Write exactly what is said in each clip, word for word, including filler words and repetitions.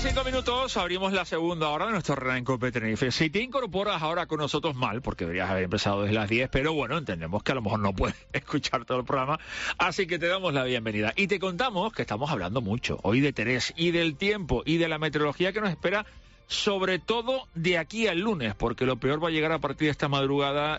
cinco minutos, abrimos la segunda hora de nuestro Herrera en COPE Tenerife. Si te incorporas ahora con nosotros mal, porque deberías haber empezado desde las diez, pero bueno, entendemos que a lo mejor no puedes escuchar todo el programa, así que te damos la bienvenida. Y te contamos que estamos hablando mucho hoy de Terés y del tiempo y de la meteorología que nos espera, sobre todo de aquí al lunes, porque lo peor va a llegar a partir de esta madrugada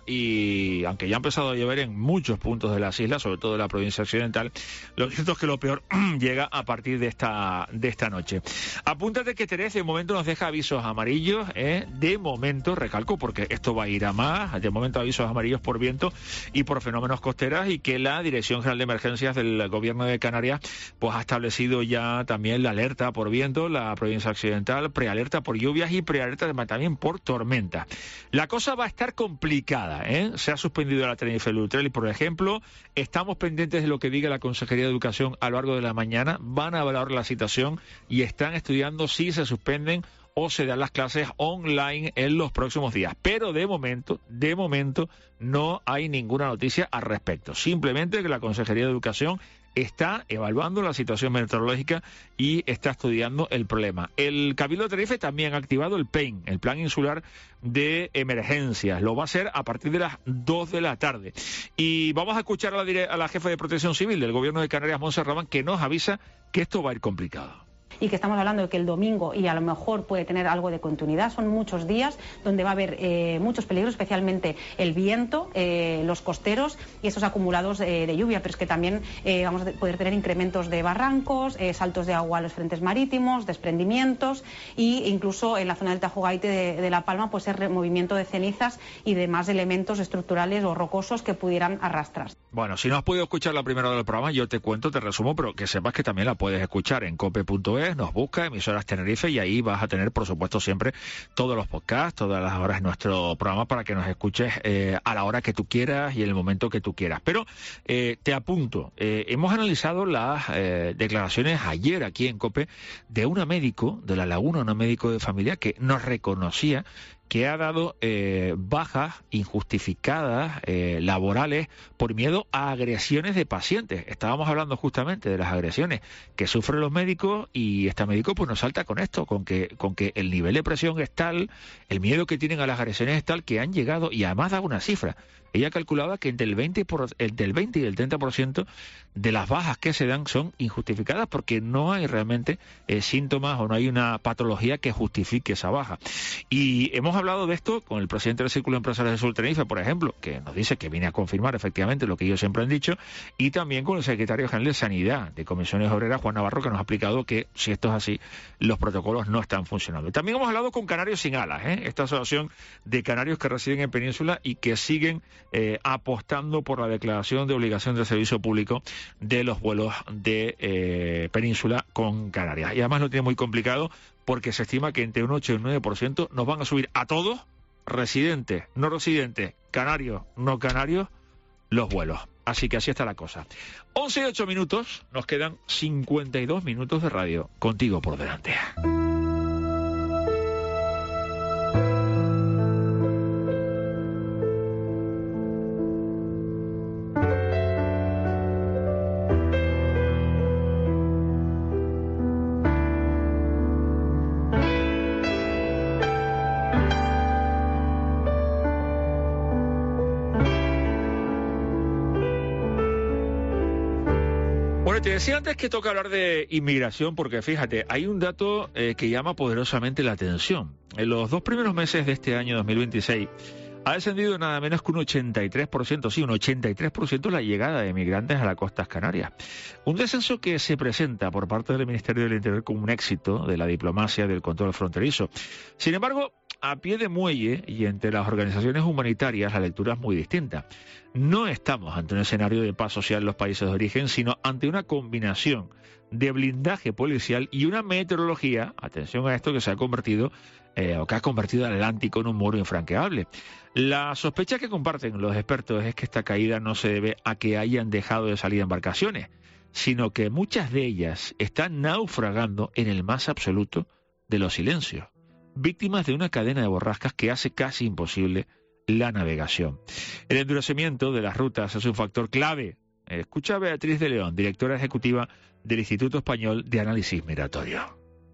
y aunque ya ha empezado a llover en muchos puntos de las islas, sobre todo de la provincia occidental, lo cierto es que lo peor llega a partir de esta de esta noche. Apúntate que Terés de momento nos deja avisos amarillos, ¿eh? de momento, recalco, porque esto va a ir a más, de momento avisos amarillos por viento y por fenómenos costeras, y que la Dirección General de Emergencias del Gobierno de Canarias pues ha establecido ya también la alerta por viento, la provincia occidental, prealerta por lluvias y prealerta también por tormenta. La cosa va a estar complicada, ¿eh? Se ha suspendido la Tenerife Luttrell, por ejemplo. Estamos pendientes de lo que diga la Consejería de Educación a lo largo de la mañana. Van a evaluar la situación y están estudiando si se suspenden o se dan las clases online en los próximos días. Pero de momento, de momento, no hay ninguna noticia al respecto. Simplemente que la Consejería de Educación está evaluando la situación meteorológica y está estudiando el problema. El Cabildo de Tenerife también ha activado el P E I N, el Plan Insular de Emergencias. Lo va a hacer a partir de las dos de la tarde. Y vamos a escuchar a la, dire- a la jefa de Protección Civil del Gobierno de Canarias, Montse Ramán, que nos avisa que esto va a ir complicado. Y que estamos hablando de que el domingo, y a lo mejor puede tener algo de continuidad, son muchos días donde va a haber eh, muchos peligros, especialmente el viento, eh, los costeros y esos acumulados eh, de lluvia, pero es que también eh, vamos a poder tener incrementos de barrancos, eh, saltos de agua a los frentes marítimos, desprendimientos e incluso en la zona del Tajo Gaite de, de La Palma pues el movimiento de cenizas y demás elementos estructurales o rocosos que pudieran arrastrarse. Bueno, si no has podido escuchar la primera hora del programa, yo te cuento, te resumo, pero que sepas que también la puedes escuchar en cope punto es, nos busca, emisoras Tenerife, y ahí vas a tener, por supuesto, siempre todos los podcasts, todas las horas de nuestro programa para que nos escuches eh, a la hora que tú quieras y en el momento que tú quieras. Pero eh, te apunto, eh, hemos analizado las eh, declaraciones ayer aquí en COPE de una médico de La Laguna, una médico de familia que nos reconocía que ha dado eh, bajas injustificadas eh, laborales por miedo a agresiones de pacientes. Estábamos hablando justamente de las agresiones que sufren los médicos y esta médico pues nos salta con esto, con que con que el nivel de presión es tal, el miedo que tienen a las agresiones es tal que han llegado, y además da una cifra. Ella calculaba que entre el veinte, por, entre el veinte y el treinta por ciento de las bajas que se dan son injustificadas porque no hay realmente eh, síntomas o no hay una patología que justifique esa baja. Y hemos hablado de esto con el presidente del Círculo de Empresarios de Sur Tenerife, por ejemplo, que nos dice que viene a confirmar efectivamente lo que ellos siempre han dicho, y también con el secretario general de Sanidad de Comisiones Obreras, Juan Navarro, que nos ha explicado que si esto es así, los protocolos no están funcionando. Y también hemos hablado con Canarios Sin Alas, ¿eh? Esta asociación de canarios que residen en Península y que siguen Eh, apostando por la declaración de obligación de servicio público de los vuelos de eh, Península con Canarias. Y además lo tiene muy complicado porque se estima que entre un ocho y un nueve por ciento nos van a subir a todos, residentes, no residentes, canarios, no canarios, los vuelos. Así que así está la cosa. once y ocho minutos, nos quedan cincuenta y dos minutos de radio contigo por delante. Te decía antes que toca hablar de inmigración porque fíjate, hay un dato eh, que llama poderosamente la atención. En los dos primeros meses de este año dos mil veintiséis ha descendido nada menos que un ochenta y tres por ciento, sí, un ochenta y tres por ciento la llegada de migrantes a las costas canarias. Un descenso que se presenta por parte del Ministerio del Interior como un éxito de la diplomacia del control fronterizo. Sin embargo, a pie de muelle y entre las organizaciones humanitarias la lectura es muy distinta. No estamos ante un escenario de paz social en los países de origen, sino ante una combinación de blindaje policial y una meteorología, atención a esto, que se ha convertido eh, o que ha convertido al Atlántico en un muro infranqueable. La sospecha que comparten los expertos es que esta caída no se debe a que hayan dejado de salir embarcaciones, sino que muchas de ellas están naufragando en el más absoluto de los silencios, víctimas de una cadena de borrascas que hace casi imposible la navegación. El endurecimiento de las rutas es un factor clave. Escucha a Beatriz de León, directora ejecutiva del Instituto Español de Análisis Migratorio.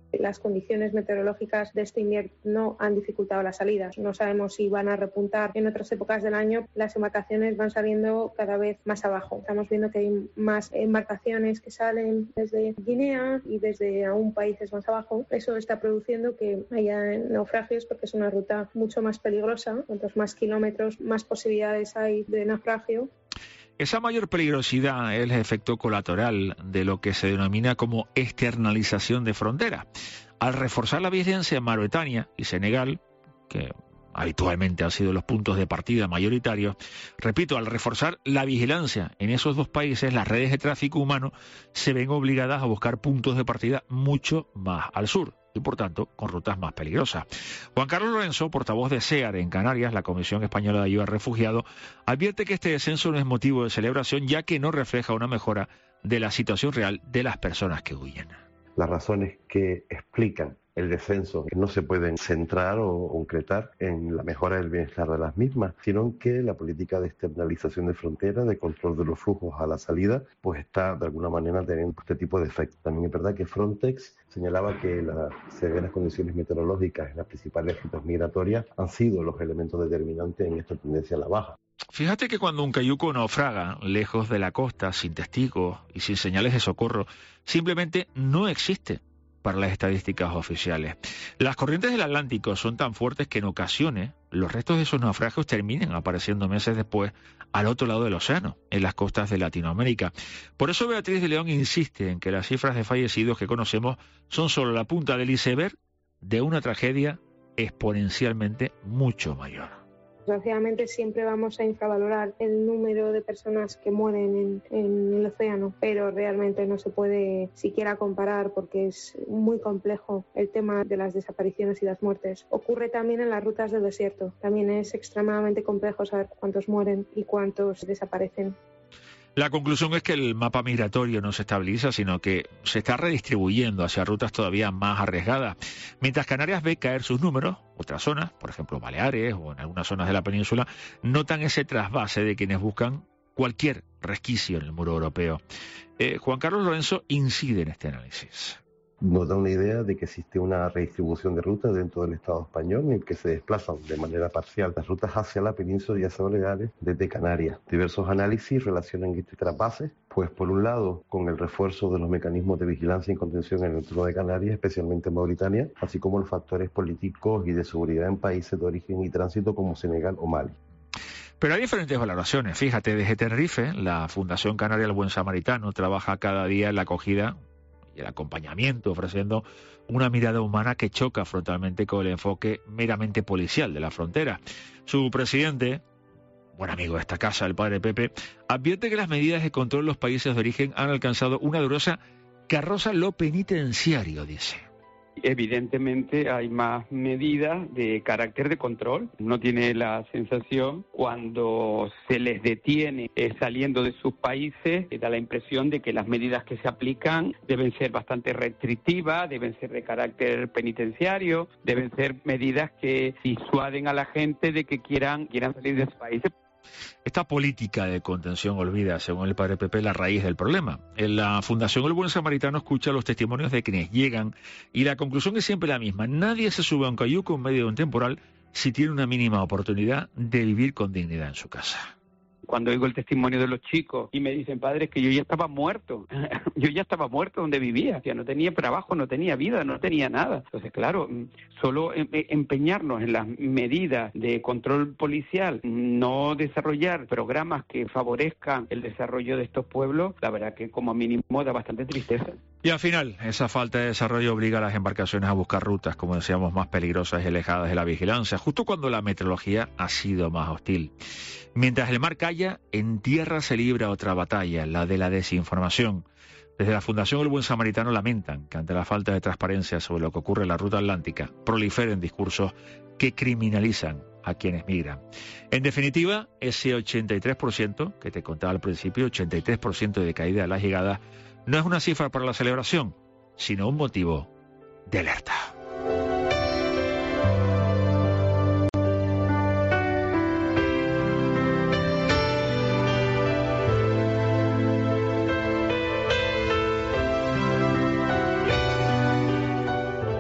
Las condiciones meteorológicas de este invierno han dificultado las salidas. No sabemos si van a repuntar en otras épocas del año. Las embarcaciones van saliendo cada vez más abajo. Estamos viendo que hay más embarcaciones que salen desde Guinea y desde aún países más abajo. Eso está produciendo que haya naufragios porque es una ruta mucho más peligrosa. Cuantos más kilómetros, más posibilidades hay de naufragio. Esa mayor peligrosidad es el efecto colateral de lo que se denomina como externalización de fronteras. Al reforzar la vigilancia en Mauritania y Senegal, que habitualmente han sido los puntos de partida mayoritarios, repito, al reforzar la vigilancia en esos dos países, las redes de tráfico humano se ven obligadas a buscar puntos de partida mucho más al sur y, por tanto, con rutas más peligrosas. Juan Carlos Lorenzo, portavoz de SEAR en Canarias, la Comisión Española de Ayuda a Refugiados, advierte que este descenso no es motivo de celebración, ya que no refleja una mejora de la situación real de las personas que huyen. Las razones que explican el descenso no se pueden centrar o concretar en la mejora del bienestar de las mismas, sino que la política de externalización de fronteras, de control de los flujos a la salida, pues está de alguna manera teniendo este tipo de efectos. También es verdad que Frontex señalaba que las severas condiciones meteorológicas en las principales rutas migratorias han sido los elementos determinantes en esta tendencia a la baja. Fíjate que cuando un cayuco naufraga lejos de la costa, sin testigos y sin señales de socorro, simplemente no existe para las estadísticas oficiales. Las corrientes del Atlántico son tan fuertes que en ocasiones los restos de esos naufragios terminan apareciendo meses después al otro lado del océano, en las costas de Latinoamérica. Por eso Beatriz de León insiste en que las cifras de fallecidos que conocemos son solo la punta del iceberg de una tragedia exponencialmente mucho mayor. Desgraciadamente siempre vamos a infravalorar el número de personas que mueren en, en el océano, pero realmente no se puede siquiera comparar porque es muy complejo el tema de las desapariciones y las muertes. Ocurre también en las rutas del desierto. También es extremadamente complejo saber cuántos mueren y cuántos desaparecen. La conclusión es que el mapa migratorio no se estabiliza, sino que se está redistribuyendo hacia rutas todavía más arriesgadas. Mientras Canarias ve caer sus números, otras zonas, por ejemplo Baleares o en algunas zonas de la península, notan ese trasvase de quienes buscan cualquier resquicio en el muro europeo. Eh, Juan Carlos Lorenzo incide en este análisis. Nos da una idea de que existe una redistribución de rutas dentro del Estado español en el que se desplazan de manera parcial las rutas hacia la península y hacia Baleares desde Canarias. Diversos análisis relacionan este trasvase, pues por un lado con el refuerzo de los mecanismos de vigilancia y contención en el entorno de Canarias, especialmente en Mauritania, así como los factores políticos y de seguridad en países de origen y tránsito como Senegal o Mali. Pero hay diferentes valoraciones. Fíjate, desde Tenerife, la Fundación Canaria del Buen Samaritano trabaja cada día en la acogida y el acompañamiento, ofreciendo una mirada humana que choca frontalmente con el enfoque meramente policial de la frontera. Su presidente, buen amigo de esta casa, el padre Pepe, advierte que las medidas de control en los países de origen han alcanzado una dureza que roza lo penitenciario, dice. Evidentemente hay más medidas de carácter de control. Uno tiene la sensación cuando se les detiene eh, saliendo de sus países, eh, da la impresión de que las medidas que se aplican deben ser bastante restrictivas, deben ser de carácter penitenciario, deben ser medidas que disuaden a la gente de que quieran, quieran salir de sus países. Esta política de contención olvida, según el padre Pepe, la raíz del problema. En la Fundación El Buen Samaritano escucha los testimonios de quienes llegan y la conclusión es siempre la misma. Nadie se sube a un cayuco en medio de un temporal si tiene una mínima oportunidad de vivir con dignidad en su casa. Cuando oigo el testimonio de los chicos y me dicen, padre, es que yo ya estaba muerto, yo ya estaba muerto donde vivía, ya no tenía trabajo, no tenía vida, no tenía nada. Entonces, claro, solo empeñarnos en las medidas de control policial, no desarrollar programas que favorezcan el desarrollo de estos pueblos, la verdad que como mínimo da bastante tristeza. Y al final, esa falta de desarrollo obliga a las embarcaciones a buscar rutas, como decíamos, más peligrosas y alejadas de la vigilancia, justo cuando la meteorología ha sido más hostil. Mientras el mar calla, en tierra se libra otra batalla, la de la desinformación. Desde la Fundación El Buen Samaritano lamentan que ante la falta de transparencia sobre lo que ocurre en la ruta atlántica, proliferen discursos que criminalizan a quienes migran. En definitiva, ese ochenta y tres por ciento que te contaba al principio, ochenta y tres por ciento de caída de las llegadas, no es una cifra para la celebración, sino un motivo de alerta.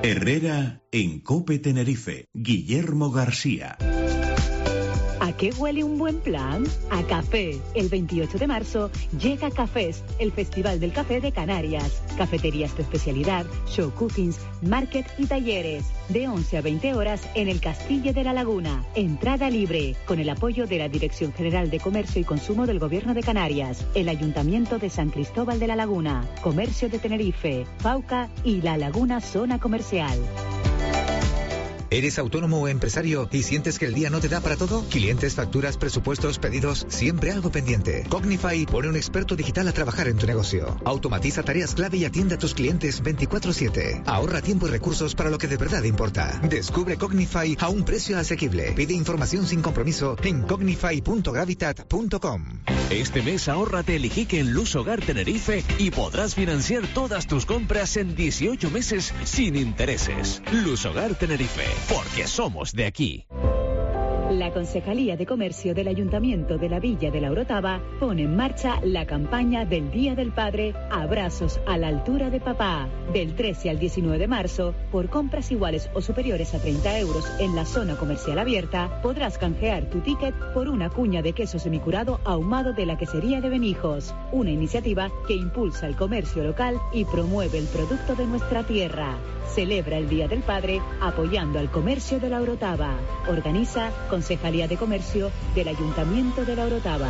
Herrera en COPE Tenerife. Guillermo García. ¿A qué huele un buen plan? A café. El veintiocho de marzo llega Cafés, el Festival del Café de Canarias. Cafeterías de especialidad, show cookings, market y talleres. De once a veinte horas en el Castillo de la Laguna. Entrada libre, con el apoyo de la Dirección General de Comercio y Consumo del Gobierno de Canarias, el Ayuntamiento de San Cristóbal de la Laguna, Comercio de Tenerife, Fauca y La Laguna Zona Comercial. ¿Eres autónomo o empresario y sientes que el día no te da para todo? Clientes, facturas, presupuestos, pedidos, siempre algo pendiente. Cognify pone un experto digital a trabajar en tu negocio. Automatiza tareas clave y atiende a tus clientes veinticuatro siete. Ahorra tiempo y recursos para lo que de verdad importa. Descubre Cognify a un precio asequible. Pide información sin compromiso en cognify punto gravitat punto com. Este mes ahórrate el Iquique en Luz Hogar Tenerife y podrás financiar todas tus compras en dieciocho meses sin intereses. Luz Hogar Tenerife, porque somos de aquí. La Concejalía de Comercio del Ayuntamiento de la Villa de la Orotava pone en marcha la campaña del Día del Padre Abrazos a la altura de papá. Del trece al diecinueve de marzo, por compras iguales o superiores a treinta euros en la zona comercial abierta, podrás canjear tu ticket por una cuña de queso semicurado ahumado de la quesería de Benijos. Una iniciativa que impulsa el comercio local y promueve el producto de nuestra tierra. Celebra el Día del Padre apoyando al comercio de la Orotava. Organiza Concejalía de Comercio del Ayuntamiento de la Orotava.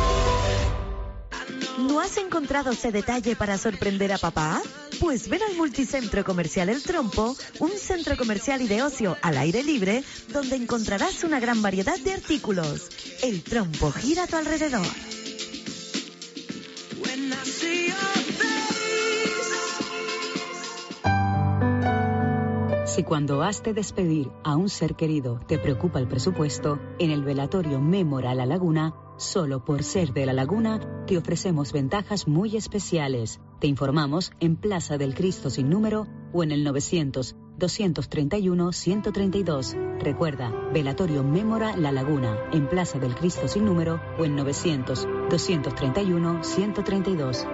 ¿No has encontrado ese detalle para sorprender a papá? Pues ven al Multicentro Comercial El Trompo, un centro comercial y de ocio al aire libre, donde encontrarás una gran variedad de artículos. El Trompo gira a tu alrededor. Si cuando has de despedir a un ser querido te preocupa el presupuesto, en el velatorio Mémora La Laguna, solo por ser de La Laguna, te ofrecemos ventajas muy especiales. Te informamos en Plaza del Cristo Sin Número o en el novecientos, doscientos treinta y uno, ciento treinta y dos. Recuerda, velatorio Mémora La Laguna, en Plaza del Cristo Sin Número o en novecientos, doscientos treinta y uno, ciento treinta y dos.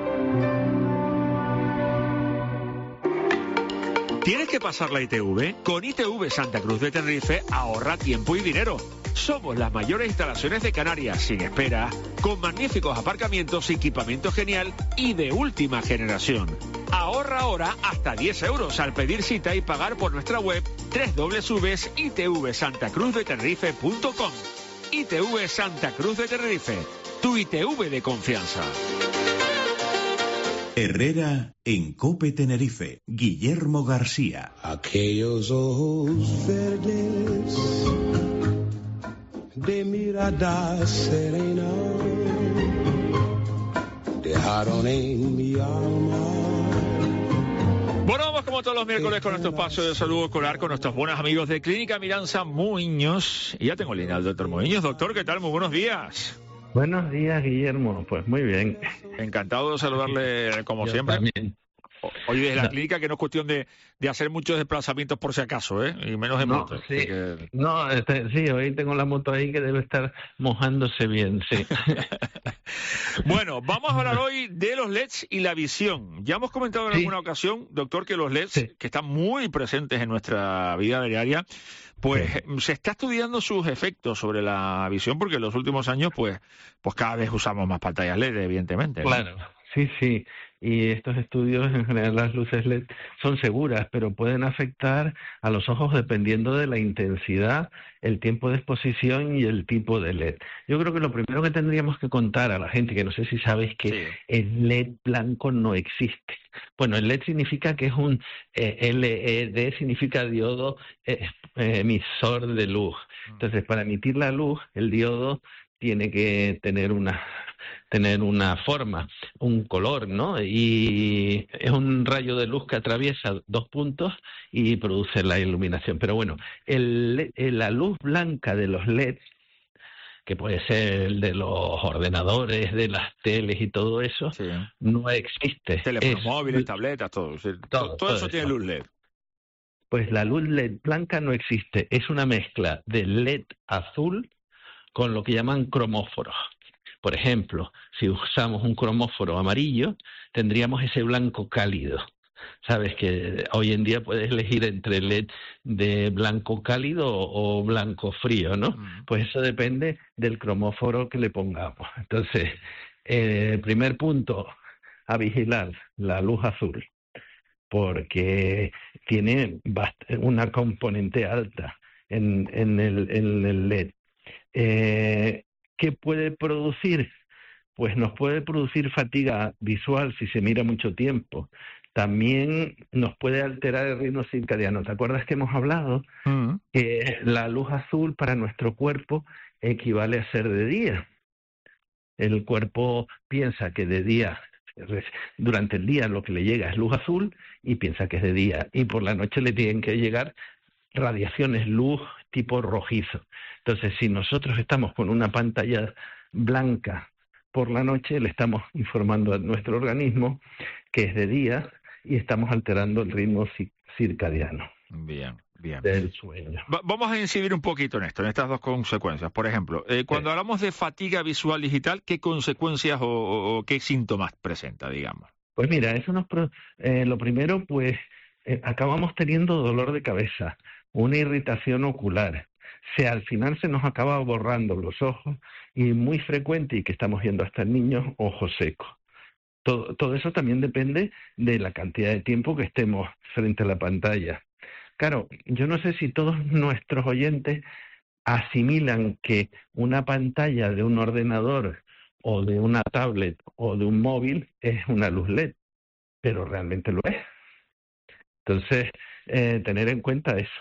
¿Tienes que pasar la I T V? Con I T V Santa Cruz de Tenerife ahorra tiempo y dinero. Somos las mayores instalaciones de Canarias, sin espera, con magníficos aparcamientos, equipamiento genial y de última generación. Ahorra ahora hasta diez euros al pedir cita y pagar por nuestra web doble u doble u doble u punto i t v santa cruz de tenerife punto com. I T V Santa Cruz de Tenerife, tu I T V de confianza. Herrera en COPE Tenerife. Guillermo García. Aquellos ojos verdes de mirada serena dejaron en mi alma. Bueno, vamos como todos los miércoles con nuestro espacio de salud ocular con nuestros buenos amigos de Clínica Miranza Muñoz. Y ya tengo línea al doctor Muñoz. Doctor, ¿qué tal? Muy buenos días. Buenos días, Guillermo. Pues muy bien. Encantado de saludarle como Yo siempre. También. Hoy desde la No. clínica, que no es cuestión de, de hacer muchos desplazamientos por si acaso, ¿eh? Y menos en No, moto. sí. Así que... No, este, sí, hoy tengo la moto ahí que debe estar mojándose bien, sí. Bueno, vamos a hablar hoy de los L E Ds y la visión. Ya hemos comentado en Sí. alguna ocasión, doctor, que los L E Ds, Sí. que están muy presentes en nuestra vida diaria, pues Sí. se está estudiando sus efectos sobre la visión, porque en los últimos años, pues, pues cada vez usamos más pantallas L E D, evidentemente, ¿no? Claro, sí, sí. Y estos estudios, en general, las luces L E D son seguras, pero pueden afectar a los ojos dependiendo de la intensidad, el tiempo de exposición y el tipo de L E D. Yo creo que lo primero que tendríamos que contar a la gente, que no sé si sabes que Sí. el L E D blanco no existe. Bueno, el L E D significa que es un eh, L E D, significa diodo eh, eh, emisor de luz. Entonces, para emitir la luz, el diodo tiene que tener una tener una forma, un color, ¿no? Y es un rayo de luz que atraviesa dos puntos y produce la iluminación. Pero bueno, el, la luz blanca de los L E D, que puede ser el de los ordenadores, de las teles y todo eso, Sí. no existe. Teléfonos Es- móviles, tabletas, todo. O sea, Todo, todo, todo todo eso tiene eso. luz L E D. Pues la luz L E D blanca no existe. Es una mezcla de L E D azul con lo que llaman cromóforos. Por ejemplo, si usamos un cromóforo amarillo, tendríamos ese blanco cálido. Sabes que hoy en día puedes elegir entre L E D de blanco cálido o blanco frío, ¿no? Mm. Pues eso depende del cromóforo que le pongamos. Entonces, eh, primer punto a vigilar, la luz azul, porque tiene una componente alta en, en, el, en el L E D. Eh, ¿Qué puede producir? Pues nos puede producir fatiga visual si se mira mucho tiempo. También nos puede alterar el ritmo circadiano. ¿Te acuerdas que hemos hablado mm. que la luz azul para nuestro cuerpo equivale a ser de día? El cuerpo piensa que de día, durante el día lo que le llega es luz azul y piensa que es de día. Y por la noche le tienen que llegar radiaciones, luz tipo rojizo. Entonces, si nosotros estamos con una pantalla blanca por la noche, le estamos informando a nuestro organismo que es de día y estamos alterando el ritmo circadiano. Bien, bien. Del sueño. Va- vamos a incidir un poquito en esto, en estas dos consecuencias. Por ejemplo, eh, cuando sí. hablamos de fatiga visual digital, ¿qué consecuencias o, o, o qué síntomas presenta, digamos? Pues mira, eso nos pro- eh, lo primero, pues eh, acabamos teniendo dolor de cabeza, una irritación ocular. Se, al final se nos acaba borrando los ojos y muy frecuente, y que estamos viendo hasta en niños, ojos secos. Todo, todo eso también depende de la cantidad de tiempo que estemos frente a la pantalla. Claro, yo no sé si todos nuestros oyentes asimilan que una pantalla de un ordenador o de una tablet o de un móvil es una luz L E D, pero realmente lo es. Entonces, eh, tener en cuenta eso.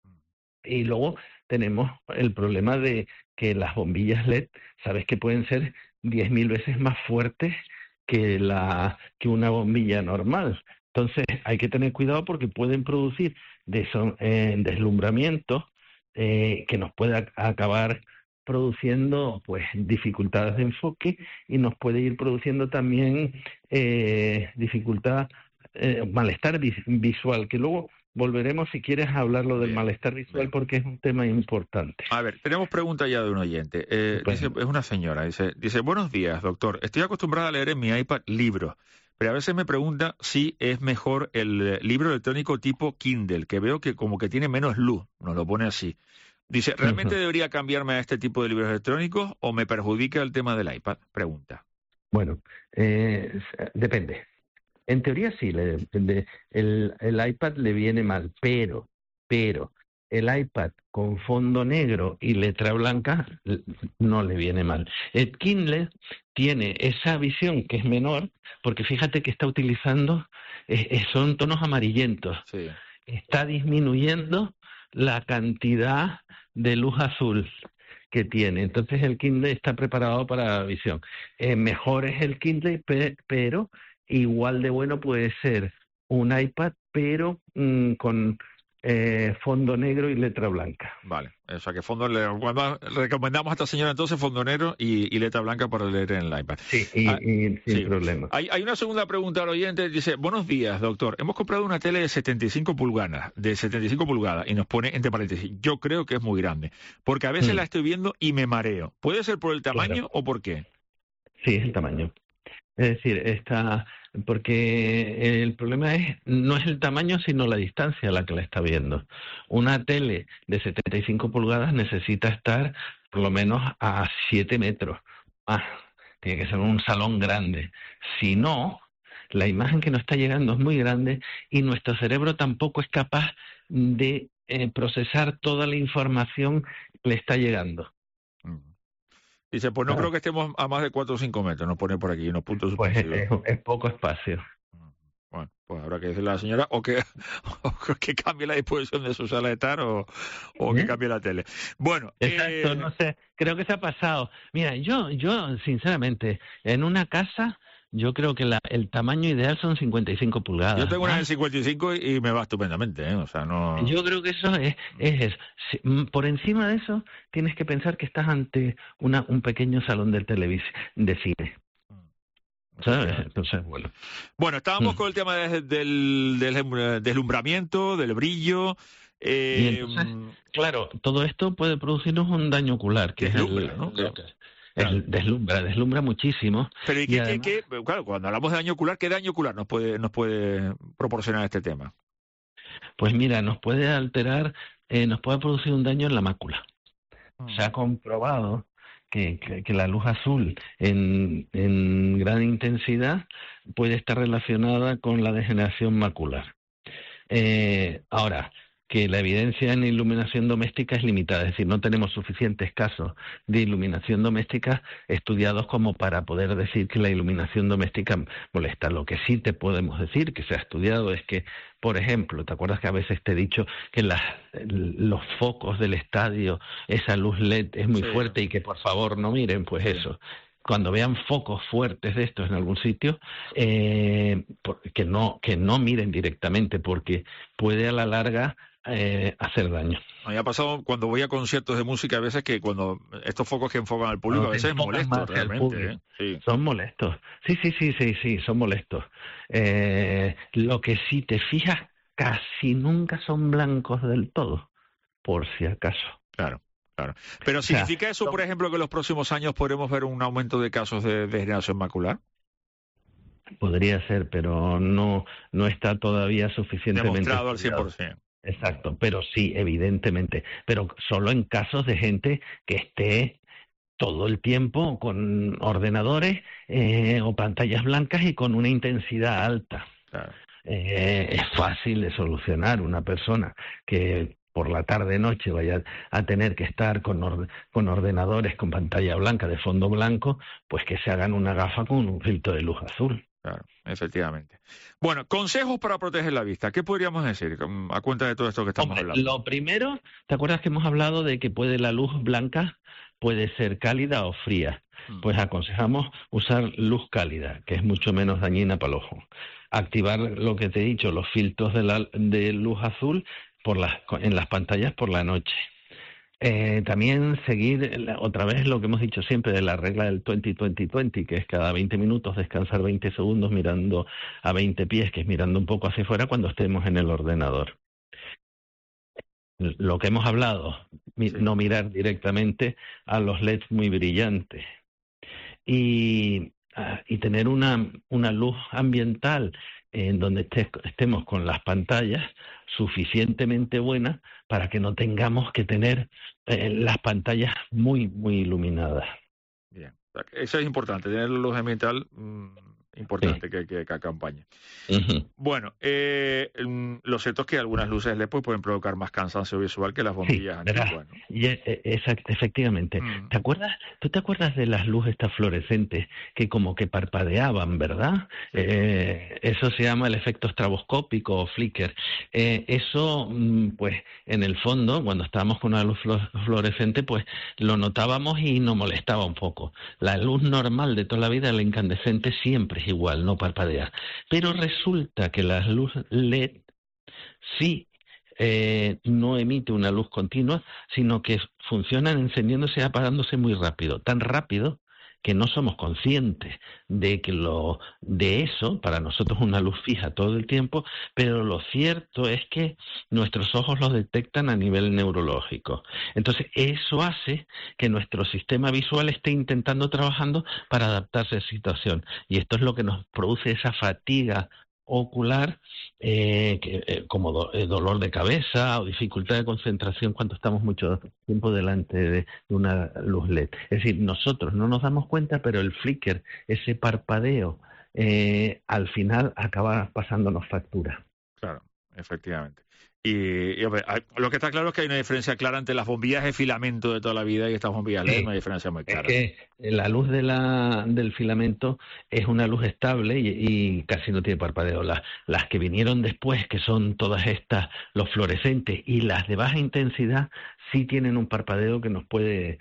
Y luego tenemos el problema de que las bombillas L E D, sabes que pueden ser diez mil veces más fuertes que, la, que una bombilla normal. Entonces hay que tener cuidado porque pueden producir deso, eh, deslumbramiento eh, que nos puede ac- acabar produciendo pues dificultades de enfoque y nos puede ir produciendo también eh, dificultad, eh, malestar vis- visual, que luego volveremos, si quieres, a hablarlo del bien, malestar visual bien. Porque es un tema importante. A ver, tenemos pregunta ya de un oyente. Eh, dice, es una señora, dice, dice, buenos días, doctor. Estoy acostumbrada a leer en mi iPad libros, pero a veces me pregunta si es mejor el libro electrónico tipo Kindle, que veo que como que tiene menos luz, nos lo pone así. Dice, ¿realmente uh-huh. debería cambiarme a este tipo de libros electrónicos o me perjudica el tema del iPad? Pregunta. Bueno, eh, depende. En teoría sí, le, de, el, el iPad le viene mal, pero, pero el iPad con fondo negro y letra blanca no le viene mal. El Kindle tiene esa visión que es menor, porque fíjate que está utilizando, eh, son tonos amarillentos. Sí. Está disminuyendo la cantidad de luz azul que tiene. Entonces el Kindle está preparado para la visión. Eh, mejor es el Kindle, pe- pero... igual de bueno puede ser un iPad, pero mmm, con eh, fondo negro y letra blanca. Vale, o sea que fondo le recomendamos a esta señora entonces fondo negro y, y letra blanca para leer en el iPad. Sí, y, ah, y sin sí. problema. Hay, hay una segunda pregunta al oyente, dice, buenos días, doctor, hemos comprado una tele de setenta y cinco pulgadas, de setenta y cinco pulgadas, y nos pone entre paréntesis, yo creo que es muy grande, porque a veces hmm. la estoy viendo y me mareo. ¿Puede ser por el tamaño claro. o por qué? Sí, es el tamaño. Es decir, está, porque el problema es no es el tamaño, sino la distancia a la que la está viendo. Una tele de setenta y cinco pulgadas necesita estar por lo menos a siete metros. Ah, tiene que ser un salón grande. Si no, la imagen que nos está llegando es muy grande y nuestro cerebro tampoco es capaz de eh, procesar toda la información que le está llegando. Dice, pues no claro. creo que estemos a más de cuatro o cinco metros, nos pone por aquí unos puntos pues suspensivos. Es, es poco espacio. Bueno, pues habrá que decirle a la señora o que, o que cambie la disposición de su sala de estar o, o que cambie la tele. Bueno, exacto, eh... no sé, creo que se ha pasado. Mira, yo, yo sinceramente, en una casa... Yo creo que la, el tamaño ideal son cincuenta y cinco pulgadas. Yo tengo una de cincuenta y cinco y, y me va estupendamente, ¿eh? O sea, no... Yo creo que eso es, es eso. Si, por encima de eso, tienes que pensar que estás ante una, un pequeño salón de televisión, de cine. ¿Sabes? Entonces, bueno. Bueno, estábamos mm. con el tema de, del, del deslumbramiento, del brillo... Eh, y entonces, claro, todo esto puede producirnos un daño ocular, que es el, ¿no? Claro. Claro. Es, deslumbra, deslumbra muchísimo. Pero ¿y, y qué, además, qué, qué, claro, cuando hablamos de daño ocular, ¿qué daño ocular nos puede, nos puede proporcionar este tema? Pues mira, nos puede alterar, eh, nos puede producir un daño en la mácula. Mm. Se ha comprobado que, que, que la luz azul en, en gran intensidad puede estar relacionada con la degeneración macular. Eh, ahora, que la evidencia en iluminación doméstica es limitada, es decir, no tenemos suficientes casos de iluminación doméstica estudiados como para poder decir que la iluminación doméstica molesta. Lo que sí te podemos decir que se ha estudiado es que, por ejemplo, ¿te acuerdas que a veces te he dicho que las, los focos del estadio, esa luz L E D es muy sí. fuerte y que por favor no miren? Pues sí. eso. Cuando vean focos fuertes de estos en algún sitio, eh, que no que no miren directamente, porque puede a la larga eh, hacer daño. A mí ha pasado cuando voy a conciertos de música a veces que cuando estos focos que enfocan al público no, a veces es molesto realmente. ¿eh? Sí. Son molestos. Sí, sí, sí, sí, sí, son molestos. Eh, lo que sí te fijas, casi nunca son blancos del todo, por si acaso. Claro. Claro. Pero ¿significa o sea, eso, por ejemplo, que en los próximos años podremos ver un aumento de casos de degeneración macular? Podría ser, pero no no está todavía suficientemente demostrado al cien por ciento. Exacto, pero sí, evidentemente. Pero solo en casos de gente que esté todo el tiempo con ordenadores eh, o pantallas blancas y con una intensidad alta. Claro. Eh, es fácil de solucionar. Una persona que por la tarde-noche vaya a tener que estar con, or con ordenadores con pantalla blanca de fondo blanco, pues que se hagan una gafa con un filtro de luz azul. Claro, efectivamente. Bueno, consejos para proteger la vista. ¿Qué podríamos decir a cuenta de todo esto que estamos Hombre, hablando? Lo primero, ¿te acuerdas que hemos hablado de que puede la luz blanca puede ser cálida o fría? Mm. Pues aconsejamos usar luz cálida, que es mucho menos dañina para el ojo. Activar lo que te he dicho, los filtros de, la, de luz azul por las, en las pantallas por la noche. Eh, también seguir otra vez lo que hemos dicho siempre de la regla del veinte veinte veinte, que es cada veinte minutos descansar veinte segundos mirando a veinte pies, que es mirando un poco hacia afuera cuando estemos en el ordenador. Lo que hemos hablado, sí. no mirar directamente a los L E Ds muy brillantes. Y, y tener una, una luz ambiental en donde estés, estemos con las pantallas suficientemente buenas para que no tengamos que tener eh, las pantallas muy, muy iluminadas. Bien, eso es importante, tener luz ambiental mmm, importante sí. que, que, que acompañe. Uh-huh. Bueno, eh, lo cierto es que algunas luces L E D pues, pueden provocar más cansancio visual que las bombillas sí, antiguas, ¿no? Y, exact, efectivamente. Mm. ¿Te acuerdas? ¿Tú te acuerdas de las luces estas fluorescentes que como que parpadeaban, verdad? Sí. Eh, eso se llama el efecto estroboscópico o flicker. Eh, eso, pues, en el fondo, cuando estábamos con una luz fluorescente, pues lo notábamos y nos molestaba un poco. La luz normal de toda la vida, la incandescente, siempre es igual, no parpadea. Pero resulta que la luz L E D sí eh, no emite una luz continua, sino que funcionan encendiéndose y apagándose muy rápido, tan rápido que no somos conscientes de que lo de eso, para nosotros es una luz fija todo el tiempo, pero lo cierto es que nuestros ojos los detectan a nivel neurológico. Entonces, eso hace que nuestro sistema visual esté intentando trabajando para adaptarse a esa situación. Y esto es lo que nos produce esa fatiga ocular, eh, que, eh, como do, eh, dolor de cabeza o dificultad de concentración cuando estamos mucho tiempo delante de, de una luz L E D. Es decir, nosotros no nos damos cuenta, pero el flicker, ese parpadeo, eh, al final acaba pasándonos factura. Claro, efectivamente. Y, y hombre, lo que está claro es que hay una diferencia clara entre las bombillas de filamento de toda la vida y estas bombillas L E D, sí, una diferencia muy clara. Es que la luz de la, del filamento es una luz estable y, y casi no tiene parpadeo. Las, las que vinieron después, que son todas estas, los fluorescentes y las de baja intensidad, sí tienen un parpadeo que nos puede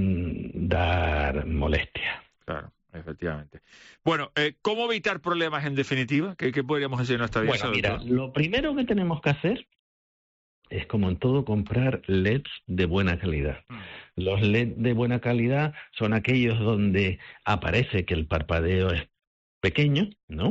mmm, dar molestia. Claro. Efectivamente. Bueno, eh, ¿cómo evitar problemas en definitiva? ¿Qué, qué podríamos decir en nuestra vida? Bueno, mira, lo primero que tenemos que hacer es, como en todo, comprar L E Ds de buena calidad. Mm. Los L E D de buena calidad son aquellos donde aparece que el parpadeo es pequeño, ¿no?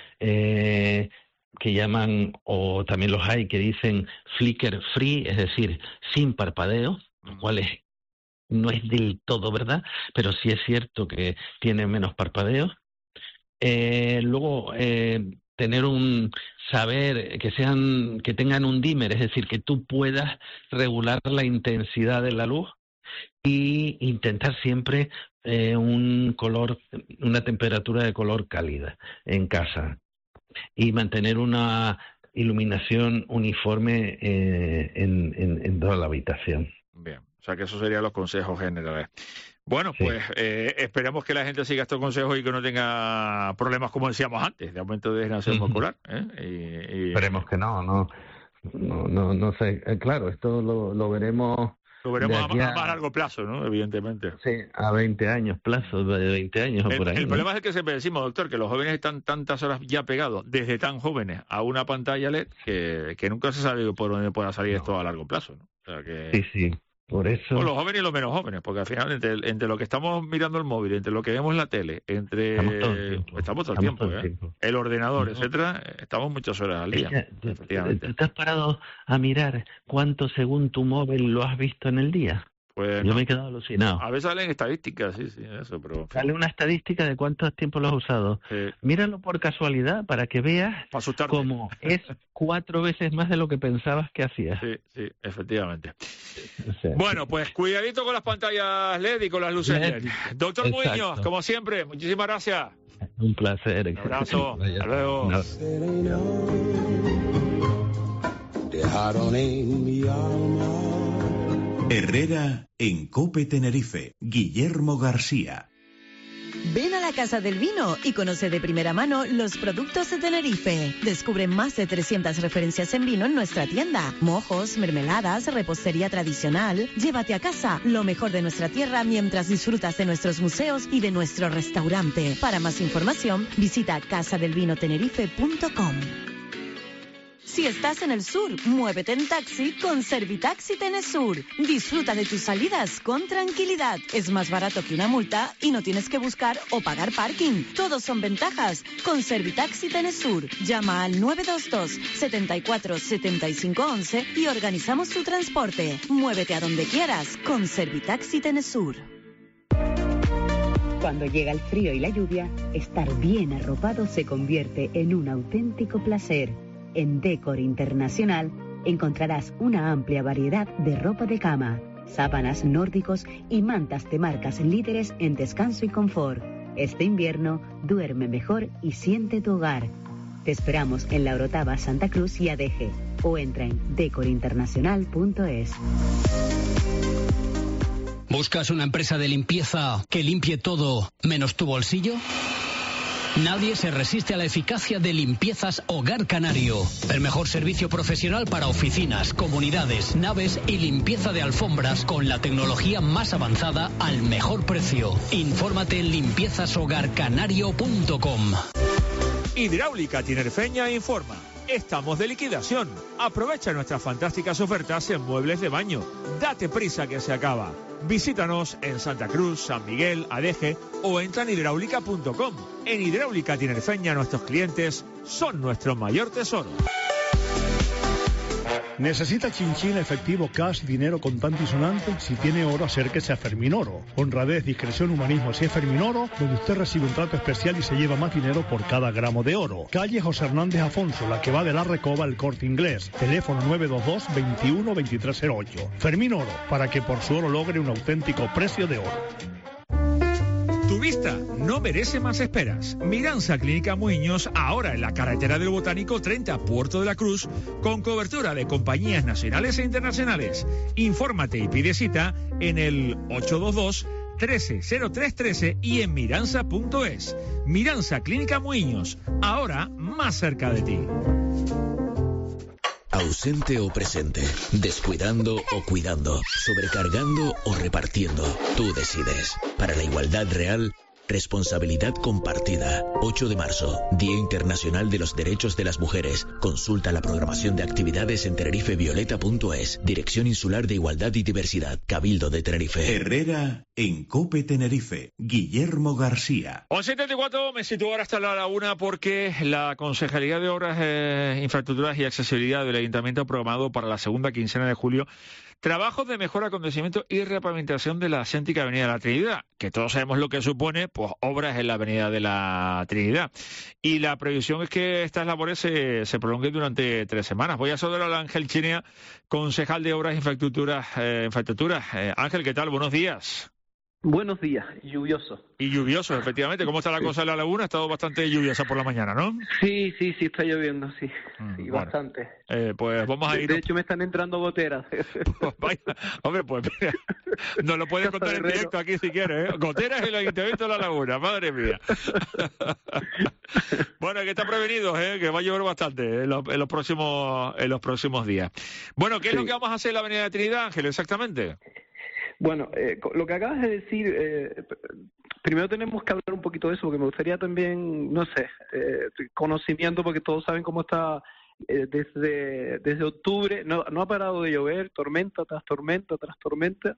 Eh, que llaman, o también los hay que dicen flicker free, es decir, sin parpadeo, lo cual es no es del todo verdad, pero sí es cierto que tiene menos parpadeos. Eh, luego, eh, tener un saber que sean que tengan un dimmer, es decir, que tú puedas regular la intensidad de la luz y intentar siempre eh, un color, una temperatura de color cálida en casa y mantener una iluminación uniforme eh, en, en, en toda la habitación. Bien, o sea que esos serían los consejos generales. Bueno, sí. pues eh, esperemos que la gente siga estos consejos y que no tenga problemas, como decíamos antes, de aumento de degeneración uh-huh. muscular. ¿eh? Y, y... Esperemos que no, no, no, no, no sé. Eh, claro, esto lo, lo veremos. Lo veremos a, a más largo plazo, ¿no? Evidentemente. Sí, a veinte años, plazo de veinte años el, o por ahí. El ¿no? problema es el que siempre decimos, doctor, que los jóvenes están tantas horas ya pegados, desde tan jóvenes, a una pantalla L E D, que, que nunca se sabe por dónde pueda salir no. esto a largo plazo, ¿no? O sea que... Sí, sí. Por eso... O los jóvenes y los menos jóvenes, porque al final entre, entre lo que estamos mirando el móvil, entre lo que vemos en la tele, entre estamos todo el tiempo, estamos todo el, estamos tiempo, todo el ¿eh? tiempo, el ordenador, no. etcétera, estamos muchas horas al día. Ella, efectivamente. ¿Tú te has parado a mirar cuánto según tu móvil lo has visto en el día? Pues Yo no. me he quedado alucinado. A veces salen estadísticas, sí, sí, eso, pero... Sale una estadística de cuánto tiempo lo has usado. Sí. Míralo por casualidad para que veas cómo es cuatro veces más de lo que pensabas que hacías. Sí, sí, efectivamente. O sea, bueno, pues cuidadito con las pantallas L E D y con las luces L E D. Doctor Exacto. Muiños, como siempre, muchísimas gracias. Un placer. Un abrazo. Hasta luego. No. Herrera en COPE Tenerife. Guillermo García. Ven a la Casa del Vino y conoce de primera mano los productos de Tenerife. Descubre más de trescientas referencias en vino en nuestra tienda. Mojos, mermeladas, repostería tradicional. Llévate a casa lo mejor de nuestra tierra mientras disfrutas de nuestros museos y de nuestro restaurante. Para más información, visita casa del vino tenerife punto com. Si estás en el sur, muévete en taxi con Servitaxi Tenesur. Disfruta de tus salidas con tranquilidad. Es más barato que una multa y no tienes que buscar o pagar parking. Todos son ventajas con Servitaxi Tenesur. Llama al nueve dos dos, setenta y cuatro, setenta y cinco once y organizamos tu transporte. Muévete a donde quieras con Servitaxi Tenesur. Cuando llega el frío y la lluvia, estar bien arropado se convierte en un auténtico placer. En Decor Internacional encontrarás una amplia variedad de ropa de cama, sábanas nórdicos y mantas de marcas líderes en descanso y confort. Este invierno, duerme mejor y siente tu hogar. Te esperamos en La Orotava, Santa Cruz y Adeje o entra en decor internacional punto es. ¿Buscas una empresa de limpieza que limpie todo menos tu bolsillo? Nadie se resiste a la eficacia de Limpiezas Hogar Canario. El mejor servicio profesional para oficinas, comunidades, naves y limpieza de alfombras con la tecnología más avanzada al mejor precio. Infórmate en limpiezas hogar canario punto com. Hidráulica Tinerfeña informa. Estamos de liquidación. Aprovecha nuestras fantásticas ofertas en muebles de baño. Date prisa que se acaba. Visítanos en Santa Cruz, San Miguel, Adeje o entra en hidráulica punto com. En Hidráulica Tinerfeña nuestros clientes son nuestro mayor tesoro. ¿Necesita chinchín, efectivo, cash, dinero contante y sonante? Si tiene oro, acérquese a Ferminoro. Honradez, discreción, humanismo. Si es Ferminoro, donde usted recibe un trato especial y se lleva más dinero por cada gramo de oro. Calle José Hernández Afonso, la que va de la Recoba al Corte Inglés. Teléfono nueve dos dos, veintiuno, veintitrés cero ocho. Ferminoro, para que por su oro logre un auténtico precio de oro. Tu vista no merece más esperas. Miranza Clínica Muiños, ahora en la carretera del Botánico treinta, Puerto de la Cruz, con cobertura de compañías nacionales e internacionales. Infórmate y pide cita en el ocho dos dos, trece, cero tres trece y en miranza punto es. Miranza Clínica Muiños, ahora más cerca de ti. Ausente o presente, descuidando o cuidando, sobrecargando o repartiendo. Tú decides. Para la igualdad real, responsabilidad compartida. ocho de marzo, Día Internacional de los Derechos de las Mujeres. Consulta la programación de actividades en tenerife violeta punto es. Dirección Insular de Igualdad y Diversidad. Cabildo de Tenerife. Herrera en COPE Tenerife. Guillermo García. once setenta y cuatro, me sitúo ahora hasta la una porque la Concejalía de Obras, eh, Infraestructuras y Accesibilidad del Ayuntamiento ha programado para la segunda quincena de julio Trabajos de mejora, acondicionamiento y repavimentación de la céntrica Avenida de la Trinidad, que todos sabemos lo que supone, pues obras en la Avenida de la Trinidad. Y la previsión es que estas labores se, se prolonguen durante tres semanas. Voy a saludar a Ángel Chinea, concejal de Obras e Infraestructuras. Eh, infraestructuras. Eh, Ángel, ¿qué tal? Buenos días. Buenos días, lluvioso. Y lluvioso, efectivamente. ¿Cómo está la cosa en la laguna? Ha estado bastante lluviosa por la mañana, ¿no? Sí, sí, sí, está lloviendo, sí, mm, sí bueno. bastante. Eh, pues vamos a ir... De hecho, me están entrando goteras. Pues vaya, hombre, pues mira, nos lo puedes contar en directo aquí si quieres, ¿eh? Goteras en el Ayuntamiento de la Laguna, madre mía. Bueno, hay que estar prevenidos, ¿eh? Que va a llover bastante en los, en los próximos en los próximos días. Bueno, ¿qué sí. es lo que vamos a hacer en la Avenida de Trinidad, Ángel, exactamente? Bueno, eh, lo que acabas de decir, eh, primero tenemos que hablar un poquito de eso, porque me gustaría también, no sé, eh, conocimiento, porque todos saben cómo está eh, desde desde octubre, no, no ha parado de llover, tormenta tras tormenta tras tormenta,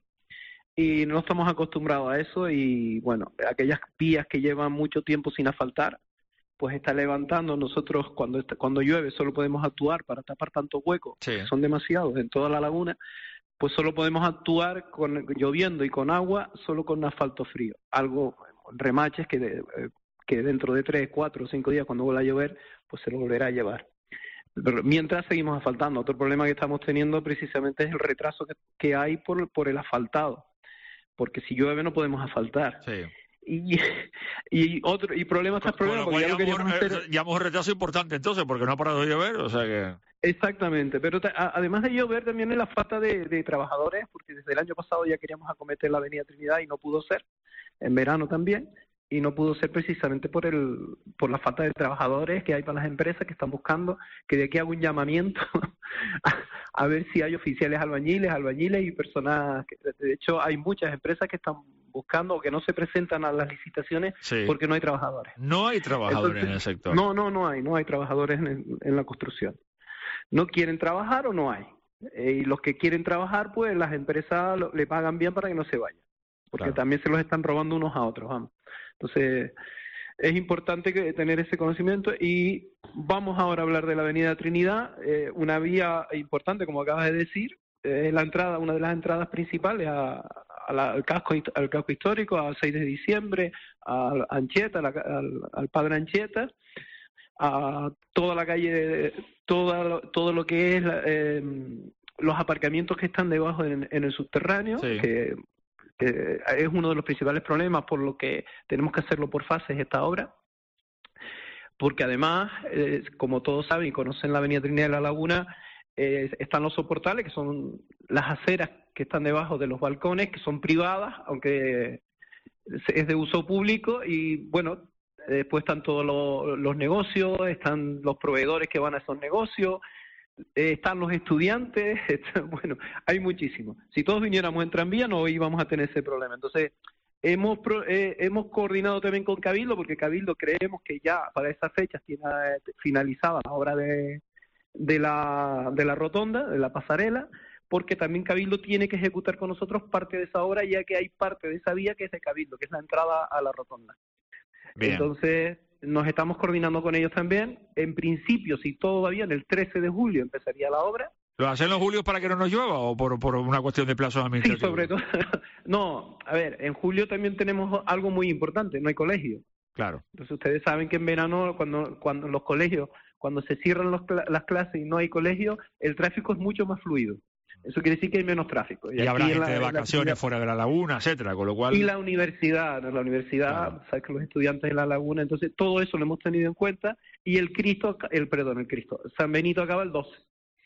y no estamos acostumbrados a eso, y bueno, aquellas vías que llevan mucho tiempo sin asfaltar, pues está levantando. Nosotros cuando cuando llueve solo podemos actuar para tapar tantos huecos, sí. que son demasiados en toda la laguna, pues solo podemos actuar con lloviendo y con agua, solo con asfalto frío. Algo, remaches que, de, que dentro de tres, cuatro o cinco días, cuando vuelva a llover, pues se lo volverá a llevar. Pero mientras seguimos asfaltando. Otro problema que estamos teniendo precisamente es el retraso que, que hay por, por el asfaltado. Porque si llueve no podemos asfaltar. Sí. Y, y otro y problema tras problema, porque ya, ya, hemos, hacer... ya hemos un retraso importante entonces, porque no ha parado de llover, o sea que... Exactamente, pero a, además de llover también es la falta de, de trabajadores, porque desde el año pasado ya queríamos acometer la Avenida Trinidad y no pudo ser, en verano también, y no pudo ser precisamente por el por la falta de trabajadores que hay para las empresas que están buscando, que de aquí hago un llamamiento a, a ver si hay oficiales albañiles, albañiles y personas, que, de hecho hay muchas empresas que están buscando o que no se presentan a las licitaciones sí. porque no hay trabajadores. No hay trabajadores Entonces, en el sector. No, no, no hay, no hay trabajadores en, en la construcción. No quieren trabajar o no hay. Eh, y los que quieren trabajar, pues las empresas lo, le pagan bien para que no se vayan. Porque claro. también se los están robando unos a otros, vamos. Entonces, es importante que, tener ese conocimiento y vamos ahora a hablar de la Avenida Trinidad, eh, una vía importante, como acabas de decir, es eh, la entrada, una de las entradas principales a, a la, al, casco, al casco histórico, al seis de diciembre, al Anchieta, al, al, al Padre Anchieta, a toda la calle, toda, todo lo que es la, eh, los aparcamientos que están debajo en, en el subterráneo, sí. que, que es uno de los principales problemas, por lo que tenemos que hacerlo por fases esta obra, porque además, eh, como todos saben y conocen la Avenida Trinidad de la Laguna, eh, están los soportales, que son las aceras que están debajo de los balcones, que son privadas, aunque es de uso público, y bueno, después están todos los, los negocios, están los proveedores que van a esos negocios, eh, están los estudiantes, está, bueno, hay muchísimos. Si todos viniéramos en tranvía no íbamos a tener ese problema. Entonces, hemos pro, eh, hemos coordinado también con Cabildo, porque Cabildo creemos que ya para esas fechas tiene finalizada la obra de, de, la, de la rotonda, de la pasarela, porque también Cabildo tiene que ejecutar con nosotros parte de esa obra, ya que hay parte de esa vía que es de Cabildo, que es la entrada a la rotonda. Bien. Entonces, nos estamos coordinando con ellos también. En principio, si todo va bien, el trece de julio empezaría la obra. ¿Lo hacen los julios para que no nos llueva o por, por una cuestión de plazos administrativos? Sí, sobre todo. No, a ver, en julio también tenemos algo muy importante, no hay colegio. Claro. Entonces, ustedes saben que en verano, cuando cuando los colegios, cuando se cierran los, las clases y no hay colegio, el tráfico es mucho más fluido. Eso quiere decir que hay menos tráfico. Y, y habrá gente la, de vacaciones la, fuera de la laguna, etcétera, con lo cual... Y la universidad, la universidad, claro. Sabes que los estudiantes de la laguna, entonces todo eso lo hemos tenido en cuenta, y el Cristo, el perdón, el Cristo, San Benito acaba el doce.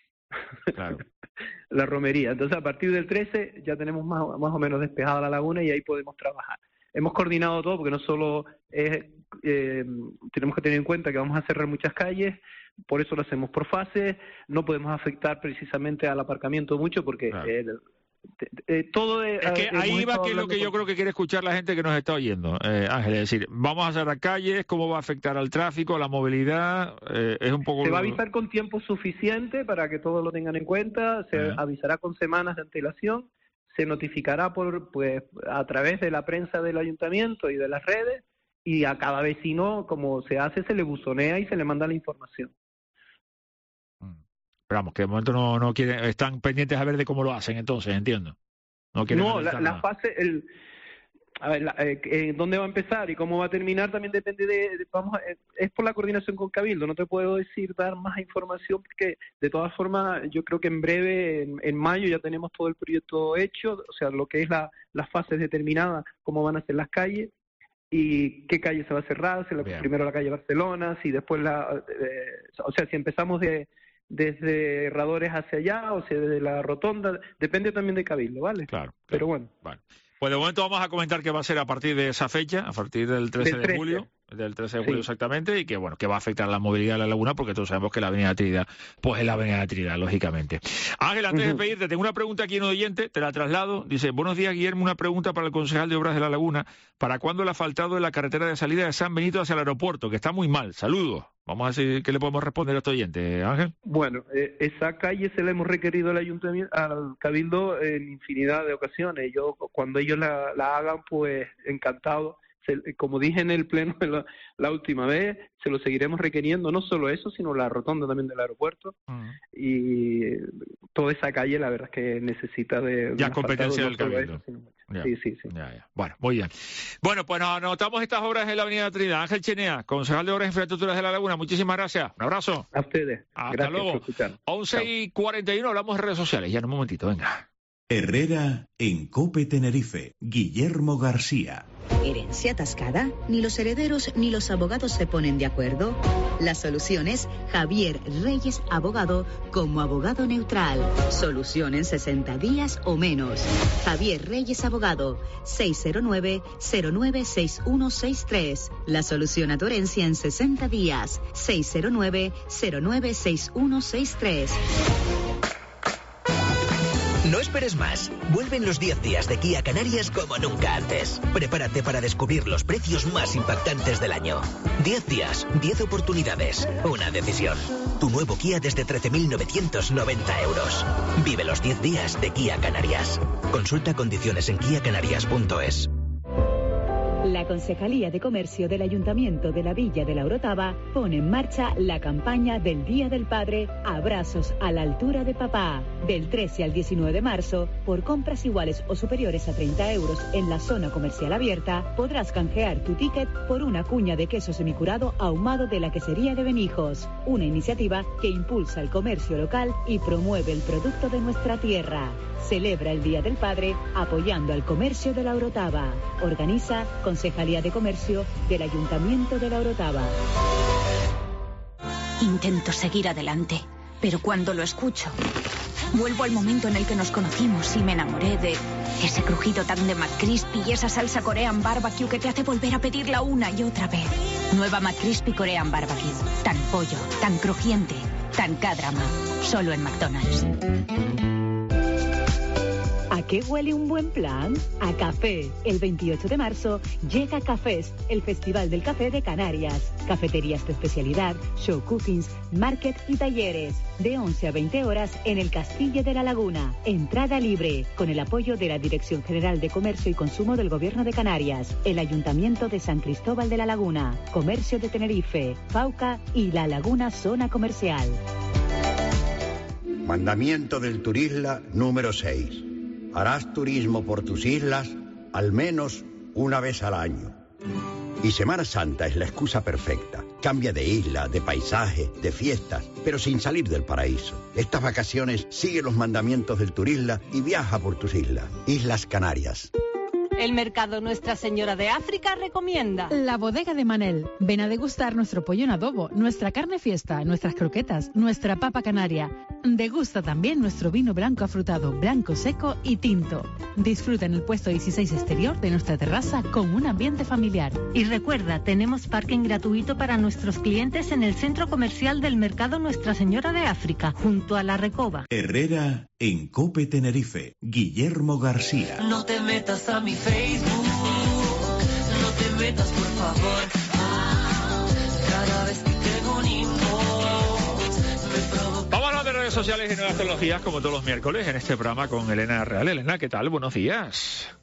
Claro. La romería. Entonces a partir del trece ya tenemos más, más o menos despejada la laguna y ahí podemos trabajar. Hemos coordinado todo porque no solo es, eh, tenemos que tener en cuenta que vamos a cerrar muchas calles, por eso lo hacemos por fases, no podemos afectar precisamente al aparcamiento mucho porque claro. eh, eh, todo de, es que eh, ahí va que es lo que con... yo creo que quiere escuchar la gente que nos está oyendo, eh, Ángel, es decir, vamos a cerrar calles, cómo va a afectar al tráfico, a la movilidad, eh, es un poco... Se va a avisar con tiempo suficiente para que todos lo tengan en cuenta, se uh-huh. avisará con semanas de antelación, se notificará por pues a través de la prensa del ayuntamiento y de las redes, y a cada vecino, como se hace, se le buzonea y se le manda la información. Pero vamos, que de momento no, no quieren, están pendientes a ver de cómo lo hacen, entonces, entiendo. No, quieren no la, la nada. fase, el, a ver, la, eh, eh, dónde va a empezar y cómo va a terminar también depende de, de vamos, a, es por la coordinación con Cabildo. No te puedo decir dar más información porque de todas formas yo creo que en breve, en, en mayo ya tenemos todo el proyecto hecho, o sea, lo que es la, las fases determinadas, cómo van a ser las calles y qué calle se va a cerrar, si la, primero la calle Barcelona, si después la, eh, o sea, si empezamos de desde Herradores hacia allá, o sea, desde la Rotonda, depende también de Cabildo, ¿vale? Claro. claro. Pero bueno. Vale. Pues de momento vamos a comentar que va a ser a partir de esa fecha, a partir del trece de julio, del trece de julio sí. exactamente, y que bueno, que va a afectar la movilidad de la laguna, porque todos sabemos que la Avenida Trinidad, pues es la Avenida Trinidad, lógicamente. Ángel, antes uh-huh. de pedirte, tengo una pregunta aquí en oyente, te la traslado. Dice, buenos días, Guillermo, una pregunta para el concejal de Obras de la Laguna. ¿Para cuándo el asfaltado de la carretera de salida de San Benito hacia el aeropuerto, que está muy mal? Saludos. Vamos a ver qué le podemos responder a este oyente, Ángel. Bueno, eh, esa calle se la hemos requerido al ayuntamiento, al Cabildo en infinidad de ocasiones. Yo, cuando ellos la, la hagan, pues encantado. Se, como dije en el pleno la, la última vez, se lo seguiremos requiriendo, no solo eso, sino la rotonda también del aeropuerto. Uh-huh. Y toda esa calle, la verdad es que necesita de... Ya competencia del Cabildo. Eso, sino... Ya. Sí, sí, sí. Ya, ya. Bueno, muy bien. Bueno, pues nos anotamos estas obras en la Avenida Trinidad. Ángel Chenea, concejal de Obras e Infraestructuras de la Laguna, muchísimas gracias. Un abrazo. A ustedes. Hasta gracias luego. once y cuarenta y uno, hablamos de redes sociales. Ya en un momentito, venga. Herrera en COPE Tenerife. Guillermo García. ¿Herencia atascada? Ni los herederos ni los abogados se ponen de acuerdo. La solución es Javier Reyes Abogado como abogado neutral. Solución en sesenta días o menos. Javier Reyes Abogado, seis cero nueve, cero nueve seis uno seis tres. La solución a tu herencia en sesenta días. seis cero nueve, cero nueve seis uno seis tres. No esperes más. Vuelven los diez días de Kia Canarias como nunca antes. Prepárate para descubrir los precios más impactantes del año. diez días, diez oportunidades, una decisión. Tu nuevo Kia desde trece mil novecientos noventa euros. Vive los diez días de Kia Canarias. Consulta condiciones en kia canarias punto es. La Concejalía de Comercio del Ayuntamiento de la Villa de la Orotava pone en marcha la campaña del Día del Padre Abrazos a la altura de papá. Del trece al diecinueve de marzo, por compras iguales o superiores a treinta euros en la zona comercial abierta, podrás canjear tu ticket por una cuña de queso semicurado ahumado de la quesería de Benijos. Una iniciativa que impulsa el comercio local y promueve el producto de nuestra tierra. Celebra el Día del Padre apoyando al comercio de la Orotava. Organiza Concejalía de Comercio del Ayuntamiento de la Orotava. Intento seguir adelante, pero cuando lo escucho, vuelvo al momento en el que nos conocimos y me enamoré de ese crujido tan de McCrispy y esa salsa Korean Barbecue que te hace volver a pedirla una y otra vez. Nueva McCrispy Korean Barbecue. Tan pollo, tan crujiente, tan K-drama. Solo en McDonald's. ¿A qué huele un buen plan? A café. El veintiocho de marzo llega Cafés, el Festival del Café de Canarias. Cafeterías de especialidad, show cookings, market y talleres. De once a veinte horas en el Castillo de la Laguna. Entrada libre, con el apoyo de la Dirección General de Comercio y Consumo del Gobierno de Canarias, el Ayuntamiento de San Cristóbal de la Laguna, Comercio de Tenerife, Fauca y La Laguna Zona Comercial. Mandamiento del Turisla número seis. Harás turismo por tus islas al menos una vez al año. Y Semana Santa es la excusa perfecta. Cambia de isla, de paisaje, de fiestas, pero sin salir del paraíso. Estas vacaciones sigue los mandamientos del Turisla y viaja por tus islas. Islas Canarias. El mercado Nuestra Señora de África recomienda La Bodega de Manel. Ven a degustar nuestro pollo en adobo, nuestra carne fiesta, nuestras croquetas, nuestra papa canaria. Degusta también nuestro vino blanco afrutado, blanco seco y tinto. Disfruta en el puesto dieciséis exterior de nuestra terraza con un ambiente familiar. Y recuerda, tenemos parking gratuito para nuestros clientes en el centro comercial del mercado Nuestra Señora de África, junto a la Recoba. Herrera en COPE Tenerife. Guillermo García. No te metas a mi Facebook, no te metas por favor. Ah, cada vez que tengo un inbox me provoca. Vamos a hablar de redes sociales y nuevas tecnologías como todos los miércoles en este programa con Elena Real. Elena, ¿qué tal? Buenos días.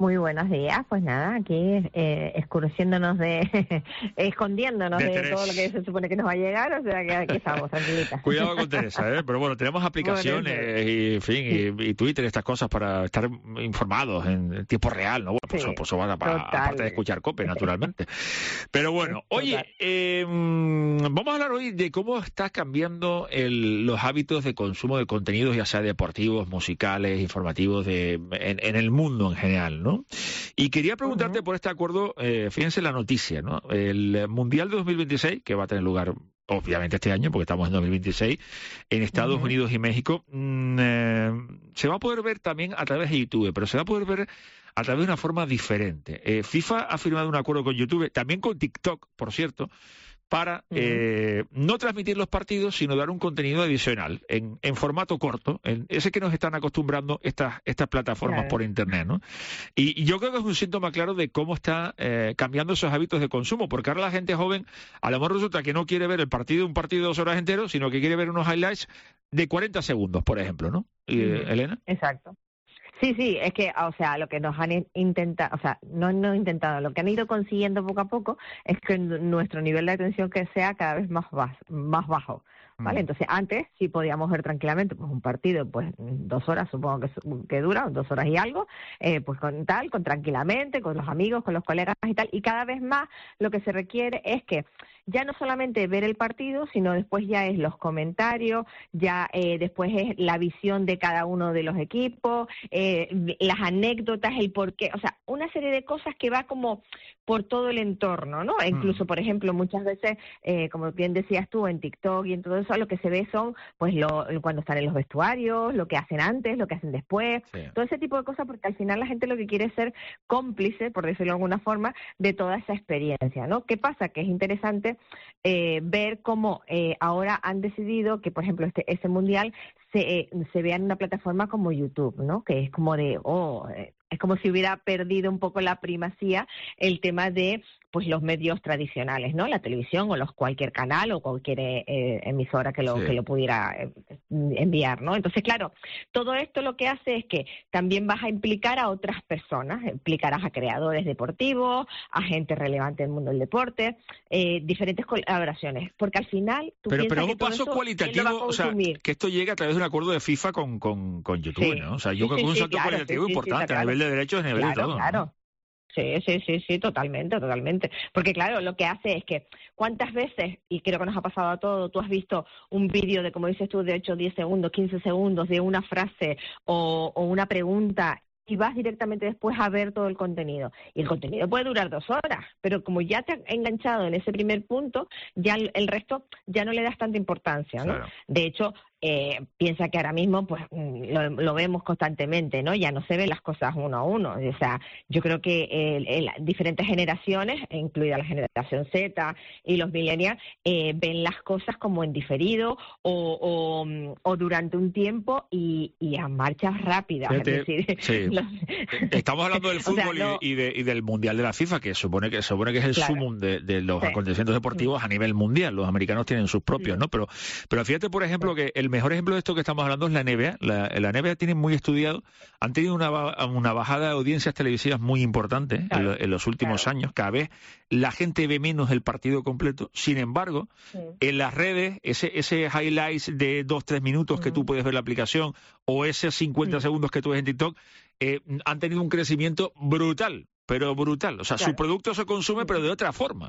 Muy buenos días, pues nada, aquí eh, excursiéndonos de, escondiéndonos de, de todo lo que se supone que nos va a llegar, o sea que aquí estamos, tranquilitas. Cuidado con Teresa, ¿eh? Pero bueno, tenemos aplicaciones bueno, y, en fin, y, y Twitter, estas cosas para estar informados en tiempo real, ¿no? Bueno, pues, sí, eso, pues eso va para, aparte de escuchar COPE, naturalmente. Pero bueno, oye, eh, vamos a hablar hoy de cómo está cambiando el, los hábitos de consumo de contenidos, ya sea deportivos, musicales, informativos, de, en, en el mundo en general, ¿no? Y quería preguntarte uh-huh. por este acuerdo, eh, fíjense la noticia, ¿no? El Mundial de dos mil veintiséis, que va a tener lugar obviamente este año, porque estamos en dos mil veintiséis, en Estados uh-huh. Unidos y México, mmm, eh, se va a poder ver también a través de YouTube, pero se va a poder ver a través de una forma diferente. Eh, FIFA ha firmado un acuerdo con YouTube, también con TikTok, por cierto, para uh-huh. eh, no transmitir los partidos, sino dar un contenido adicional, en, en formato corto, en ese que nos están acostumbrando estas estas plataformas claro. por Internet, ¿no? Y, y yo creo que es un síntoma claro de cómo está eh, cambiando esos hábitos de consumo, porque ahora la gente joven, a lo mejor resulta que no quiere ver el partido, un partido de dos horas entero, sino que quiere ver unos highlights de cuarenta segundos, por ejemplo, ¿no? Y, uh-huh. Elena. Exacto. Sí, sí, es que, o sea, lo que nos han intentado, o sea, no, no intentado, lo que han ido consiguiendo poco a poco es que nuestro nivel de atención que sea cada vez más bajo, más bajo, ¿vale? Entonces, antes sí podíamos ver tranquilamente, pues un partido, pues dos horas supongo que, que dura, dos horas y algo, eh, pues con tal, con tranquilamente, con los amigos, con los colegas y tal, y cada vez más lo que se requiere es que ya no solamente ver el partido, sino después ya es los comentarios, ya eh, después es la visión de cada uno de los equipos, eh, las anécdotas, el porqué, o sea, una serie de cosas que va como por todo el entorno, ¿no? E incluso, por ejemplo, muchas veces, eh, como bien decías tú, en TikTok y en todo eso, lo que se ve son, pues, lo, cuando están en los vestuarios, lo que hacen antes, lo que hacen después, sí. todo ese tipo de cosas, porque al final la gente lo que quiere es ser cómplice, por decirlo de alguna forma, de toda esa experiencia, ¿no? ¿Qué pasa? Que es interesante eh, ver cómo eh, ahora han decidido que, por ejemplo, este ese mundial se, eh, se vea en una plataforma como YouTube, ¿no? Que es como de, oh, eh, es como si hubiera perdido un poco la primacía el tema de pues los medios tradicionales, ¿no? La televisión o los cualquier canal o cualquier eh, emisora que lo sí. que lo pudiera eh, enviar, ¿no? Entonces, claro, todo esto lo que hace es que también vas a implicar a otras personas, implicarás a creadores deportivos, a gente relevante del mundo del deporte, eh, diferentes colaboraciones, porque al final tú pero, piensas pero que un paso todo cualitativo, eso, o sea, que esto llegue a través de un acuerdo de FIFA con, con, con YouTube, sí. ¿no? O sea, yo sí, creo que es un salto sí, claro, cualitativo sí, importante sí, a nivel de derechos, a nivel claro, de todo, claro. ¿no? Sí, sí, sí, sí, totalmente, totalmente. Porque claro, lo que hace es que cuántas veces, y creo que nos ha pasado a todos, tú has visto un vídeo de, como dices tú, de ocho, diez segundos, quince segundos de una frase o, o una pregunta y vas directamente después a ver todo el contenido. Y el contenido puede durar dos horas, pero como ya te has enganchado en ese primer punto, ya el, el resto ya no le das tanta importancia, ¿no? Claro. De hecho, eh, piensa que ahora mismo pues lo, lo vemos constantemente, ¿no? Ya no se ven las cosas uno a uno. O sea, yo creo que eh, eh, diferentes generaciones, incluida la generación Z y los millennials, eh, ven las cosas como en diferido o, o, o durante un tiempo y, y a marchas rápidas. Fíjate, es decir, sí. los... Estamos hablando del fútbol o sea, no... y, de, y del Mundial de la FIFA, que supone que supone que es el claro. sumum de, de los sí. acontecimientos deportivos sí. a nivel mundial. Los americanos tienen sus propios, sí. ¿no? Pero, pero fíjate, por ejemplo, sí. que el mejor ejemplo de esto que estamos hablando es la N B A. La, la N B A tiene muy estudiado, han tenido una, una bajada de audiencias televisivas muy importante claro, en, en los últimos claro. años. Cada vez la gente ve menos el partido completo. Sin embargo, sí. en las redes, ese, ese highlights de dos, tres minutos uh-huh. que tú puedes ver la aplicación o esos cincuenta uh-huh. segundos que tú ves en TikTok, eh, han tenido un crecimiento brutal, pero brutal. O sea, claro. su producto se consume, uh-huh. pero de otra forma.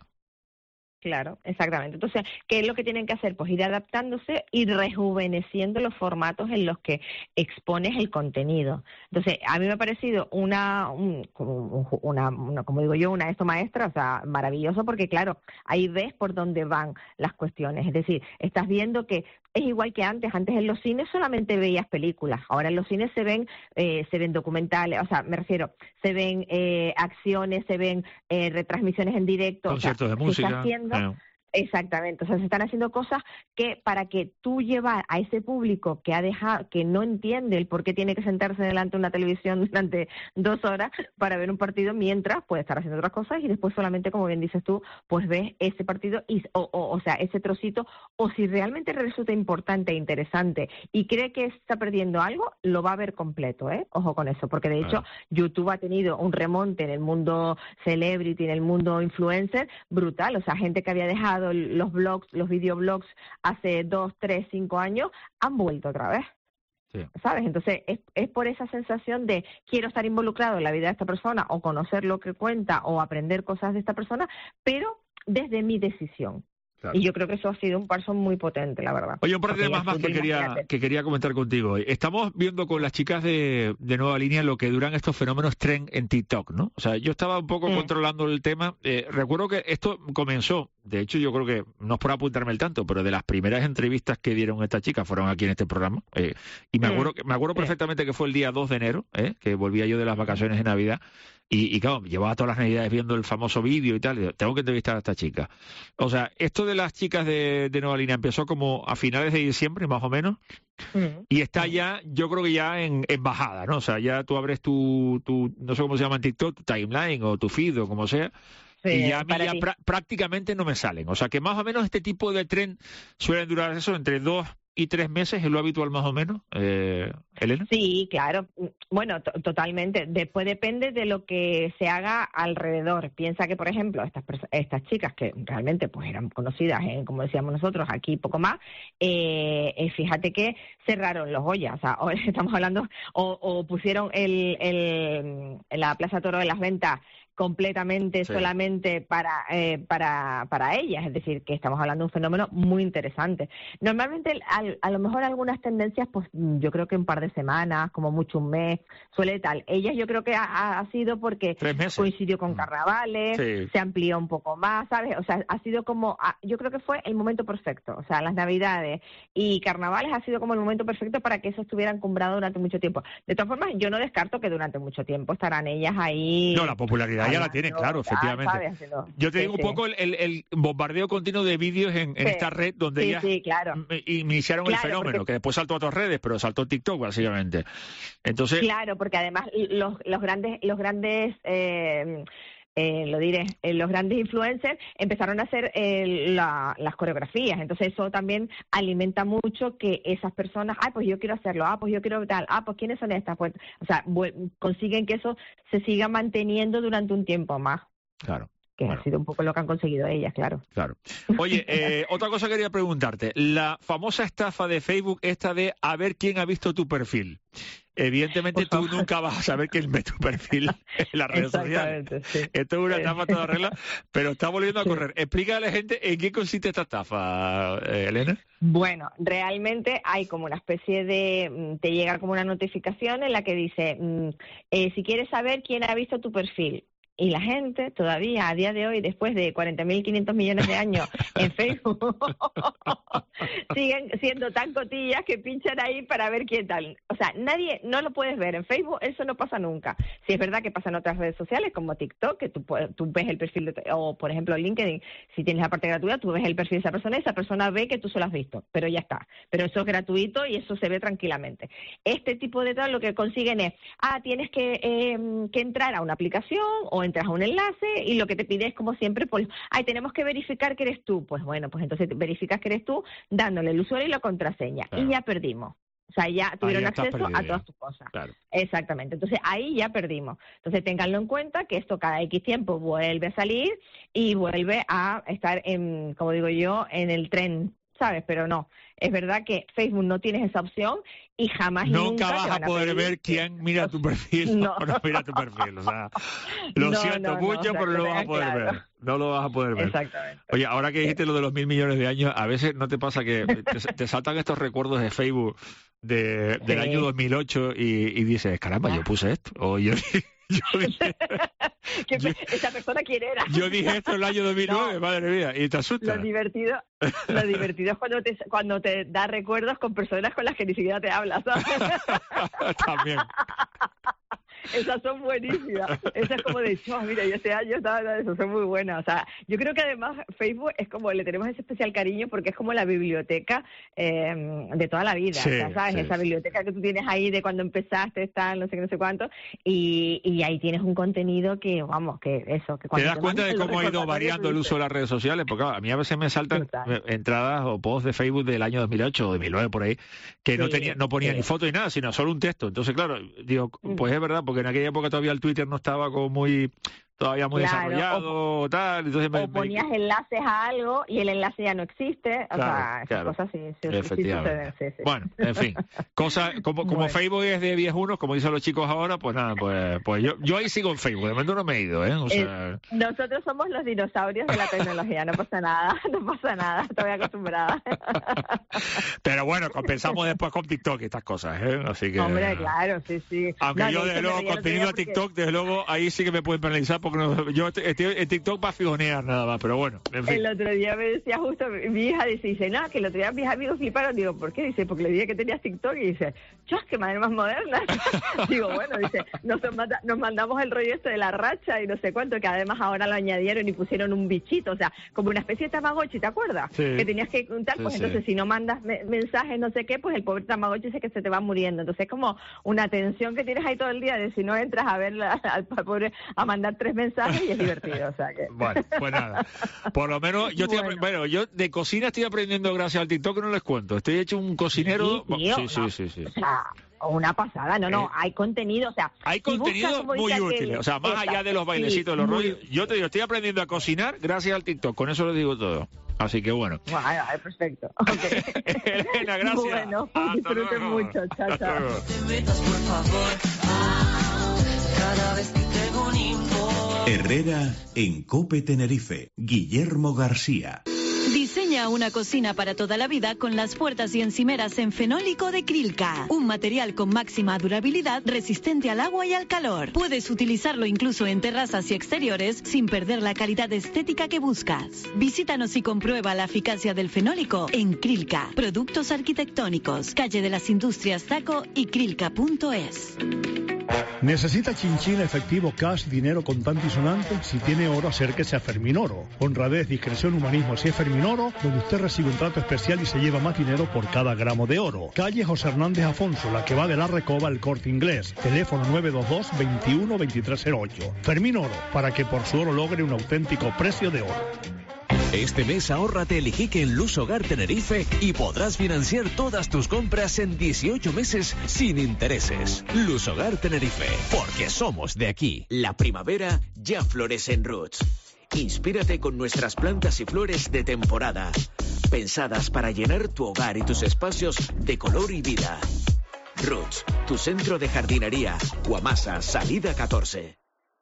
Claro, exactamente. Entonces, ¿qué es lo que tienen que hacer? Pues ir adaptándose y rejuveneciendo los formatos en los que expones el contenido. Entonces, a mí me ha parecido una, un, una, una como digo yo, una esto maestra, o sea, maravilloso, porque claro, ahí ves por dónde van las cuestiones. Es decir, estás viendo que es igual que antes. Antes en los cines solamente veías películas. Ahora en los cines se ven eh, se ven documentales, o sea, me refiero, se ven eh, acciones, se ven eh, retransmisiones en directo. Conciertos o sea, de música. Se está haciendo, Exactamente, o sea, se están haciendo cosas que para que tú llevar a ese público que ha dejado, que no entiende el por qué tiene que sentarse delante de una televisión durante dos horas para ver un partido, mientras puede estar haciendo otras cosas y después solamente, como bien dices tú, pues ves ese partido y, o, o, o sea, ese trocito, o si realmente resulta importante e interesante y cree que está perdiendo algo, lo va a ver completo, ¿eh? Ojo con eso, porque de hecho Claro. YouTube ha tenido un remonte en el mundo celebrity, en el mundo influencer, brutal, o sea, gente que había dejado los blogs, los videoblogs hace dos, tres, cinco años, han vuelto otra vez. Sí. ¿Sabes? Entonces, es, es por esa sensación de quiero estar involucrado en la vida de esta persona o conocer lo que cuenta o aprender cosas de esta persona, pero desde mi decisión. Claro. Y yo creo que eso ha sido un paso muy potente, la verdad. Oye, un par de Porque ya temas más que fútbol, quería, imagínate. que quería comentar contigo. Estamos viendo con las chicas de, de Nueva Línea lo que duran estos fenómenos trend en TikTok, ¿no? O sea, yo estaba un poco Mm. controlando el tema. Eh, recuerdo que esto comenzó, de hecho yo creo que, no es por apuntarme el tanto, pero de las primeras entrevistas que dieron estas chicas fueron aquí en este programa. Eh, y me Mm. acuerdo, que- me acuerdo Sí. perfectamente que fue el día dos de enero, ¿eh? Que volvía yo de las vacaciones de Navidad. Y, y claro, llevaba todas las navidades viendo el famoso vídeo y tal. Y digo, tengo que entrevistar a esta chica. O sea, esto de las chicas de, de Nueva Línea empezó como a finales de diciembre, más o menos. Mm. Y está ya, yo creo que ya en, en bajada, ¿no? O sea, ya tú abres tu, tu, no sé cómo se llama en TikTok, tu timeline o tu feed o como sea. Sí, y ya a mí para ya ti. prá- prácticamente no me salen. O sea, que más o menos este tipo de tren suelen durar eso entre dos y tres meses, es lo habitual más o menos, eh, Elena. Sí, claro. Bueno, to- totalmente. Después depende de lo que se haga alrededor. Piensa que, por ejemplo, estas pers- estas chicas que realmente pues eran conocidas, eh, como decíamos nosotros, aquí poco más, eh, eh, fíjate que cerraron los Goya. O sea, o estamos hablando, o, o pusieron el, el, la Plaza Toro de las Ventas completamente Sí. solamente para, eh, para para ellas, es decir, que estamos hablando de un fenómeno muy interesante. Normalmente al, a lo mejor algunas tendencias, pues yo creo que un par de semanas, como mucho un mes, suele tal. Ellas yo creo que ha, ha sido porque Tres meses. coincidió con carnavales, Sí. se amplió un poco más, ¿sabes? O sea, ha sido como, ah, yo creo que fue el momento perfecto, o sea, las navidades y carnavales ha sido como el momento perfecto para que eso estuviera encumbrado durante mucho tiempo. De todas formas, yo no descarto que durante mucho tiempo estarán ellas ahí. No, la popularidad ya la tienen, claro, tal, efectivamente. ¿sabes? Haciendo- Yo te sí, digo un sí. poco el, el- el bombardeo continuo de vídeos en, en Sí. esta red donde Sí, ellas sí, claro. mm, iniciaron Claro, el fenómeno, porque- que después saltó a otras redes, pero saltó a TikTok, básicamente. Entonces, Claro, porque además los, los grandes, los grandes eh, eh, lo diré, eh, los grandes influencers empezaron a hacer eh, la- las coreografías, entonces eso también alimenta mucho que esas personas, ah, pues yo quiero hacerlo, ah, pues yo quiero tal, ah, pues ¿quiénes son estas? Pues, o sea, vuel- consiguen que eso se siga manteniendo durante un tiempo más, claro. que Bueno. ha sido un poco lo que han conseguido ellas, claro. Claro. Oye, eh, otra cosa quería preguntarte. La famosa estafa de Facebook, esta de a ver quién ha visto tu perfil. Evidentemente tú nunca vas a saber quién ve tu perfil en las redes sociales. Exactamente, sí. Esto es una Sí. estafa toda regla, pero está volviendo a correr. Explícale a la gente en qué consiste esta estafa, eh, Elena. Bueno, realmente hay como una especie de, mm, te llega como una notificación en la que dice, mm, eh, si quieres saber quién ha visto tu perfil. Y la gente todavía a día de hoy, después de cuarenta mil quinientos millones de años en Facebook, siguen siendo tan cotillas que pinchan ahí para ver quién tal. O sea, nadie, no lo puedes ver en Facebook, eso no pasa nunca. Si es verdad que pasa en otras redes sociales como TikTok, que tú, puedes- tú ves el perfil, de, o por ejemplo LinkedIn, si tienes la parte gratuita, tú ves el perfil de esa persona y esa persona ve que tú se lo has visto, pero ya está. Pero eso es gratuito y eso se ve tranquilamente. Este tipo de tal lo que consiguen es, ah, tienes que, eh, que entrar a una aplicación o entras a un enlace y lo que te pide es como siempre, pues, ay, tenemos que verificar que eres tú. Pues bueno, pues entonces verificas que eres tú dándole el usuario y la contraseña. Claro. Y ya perdimos. O sea, ya tuvieron ya estás acceso perdido a ya. todas tus cosas. Claro. Exactamente. Entonces ahí ya perdimos. Entonces ténganlo en cuenta que esto cada X tiempo vuelve a salir y vuelve a estar en, como digo yo, en el tren, ¿sabes? Pero no. Es verdad que Facebook no tienes esa opción y jamás y Nunca nunca vas te a van a poder pedir ver quién mira tu perfil No. o no mira tu perfil. O sea, lo No, siento no, no, mucho, o sea, pero que no lo vas a tengas poder claro. ver. No lo vas a poder ver. Exactamente. Oye, ahora que dijiste lo de los mil millones de años, a veces no te pasa que te, te saltan estos recuerdos de Facebook de, del Sí. año dos mil ocho y, y dices, caramba, yo puse esto. O yo, yo, dije, ¿Qué- Yo- ¿Esa persona quién era? yo dije esto en el año dos mil nueve, No. madre mía, y te Lo asusta. divertido, lo divertido es cuando te, cuando te da recuerdos con personas con las que ni siquiera te hablas, ¿sabes? También. Esas son buenísimas. Esas como de, oh, mira, yo este año estaba, esas son muy buenas. O sea, yo creo que además Facebook es como, le tenemos ese especial cariño porque es como la biblioteca eh, de toda la vida. Sí, o sea, ¿sabes? sí. Esa biblioteca que tú tienes ahí de cuando empezaste, tal, no sé qué, no sé cuánto. Y, y ahí tienes un contenido que, vamos, que eso. Que ¿Te cuando das cuenta de mandan los cómo ha ido recordatorios, variando el dices, uso de las redes sociales? Porque claro, a mí a veces me saltan Total. entradas o posts de Facebook del año dos mil ocho o dos mil nueve por ahí, que no Sí, tenía no ponía sí. ni foto ni nada, sino solo un texto. Entonces, claro, digo, pues es verdad, porque en aquella época todavía el Twitter no estaba como muy, todavía muy Claro, desarrollado o tal. Entonces me, o ponías me- enlaces a algo y el enlace ya no existe. O Claro, sea, esas claro. cosas sí, sí, sí, sí Efectivamente. suceden, sí, sí. Bueno, en fin, cosa, como, como Bueno. Facebook es de viejunos, como dicen los chicos ahora, pues nada, pues, pues yo, yo ahí sigo en Facebook, de momento no me he ido, ¿eh? O sea, Eh, nosotros somos los dinosaurios de la tecnología, no pasa nada, no pasa nada, estoy acostumbrada. pero bueno, compensamos después con TikTok y estas cosas, ¿eh? Así que... Hombre, claro, sí, sí. Aunque No, yo, de desde hecho, me luego, reía el otro contenido día a TikTok, desde luego, ahí sí que me pueden penalizar porque no- yo estoy estoy en TikTok para fijonear nada más, pero bueno, en fin. El otro día me decía justo, mi hija dice, dice, no, que el otro día mis amigos fliparon. Digo, ¿por qué? Dice, porque le dije que tenías TikTok y dice, ¡chos, qué madre más moderna! Digo, bueno, dice, nos, manda- nos mandamos el rollo este de la racha y no sé cuánto, que además ahora lo añadieron y pusieron un bichito, o sea, como una especie de Tamagotchi, ¿te acuerdas? Sí. Que tenías que contar, Sí, pues sí. entonces si no mandas me- mensajes, no sé qué, pues el pobre Tamagotchi dice que se te va muriendo. Entonces es como una tensión que tienes ahí todo el día de si no entras a ver la- al pobre a mandar tres mensajes y es divertido, o sea que... Bueno, pues nada. Por lo menos yo estoy Bueno. apre- bueno, yo de cocina estoy aprendiendo gracias al TikTok, que no les cuento. Estoy hecho un cocinero. Sí, tío, sí, sí, no. sí, sí. O sea, una pasada, no, no, Eh, hay contenido, o sea... Hay si buscas, contenido como muy dice aquel- útil, o sea, más allá de los Exacto, bailecitos, sí, los muy rollos. Yo te digo, estoy aprendiendo a cocinar gracias al TikTok, con eso les digo todo. Así que bueno. Bueno, ay, perfecto. Okay. Elena, gracias. Bueno, Hasta disfruten luego. mucho, chao, Hasta chao. luego. te metas, por favor. Ah, cada vez que tengo un impulso. Herrera en Cope Tenerife. Guillermo García. Diseña una cocina para toda la vida con las puertas y encimeras en fenólico de Krilka. Un material con máxima durabilidad, resistente al agua y al calor. Puedes utilizarlo incluso en terrazas y exteriores sin perder la calidad estética que buscas. Visítanos y comprueba la eficacia del fenólico en Krilka. Productos arquitectónicos, calle de las Industrias Taco y krilka punto es. ¿Necesita chinchín efectivo, cash, dinero contante y sonante? Si tiene oro, acérquese a Ferminoro. Honradez, discreción, humanismo. Si es Ferminoro, donde usted recibe un trato especial y se lleva más dinero por cada gramo de oro. Calle José Hernández Afonso, la que va de la Recoba al Corte Inglés. Teléfono nueve dos dos, veintiuno, veintitrés cero ocho. Ferminoro, para que por su oro logre un auténtico precio de oro. Este mes ahórrate el Iquique en Luz Hogar Tenerife y podrás financiar todas tus compras en dieciocho meses sin intereses. Luz Hogar Tenerife, porque somos de aquí. La primavera ya florece en Roots. Inspírate con nuestras plantas y flores de temporada, pensadas para llenar tu hogar y tus espacios de color y vida. Roots, tu centro de jardinería. Guamasa, salida catorce.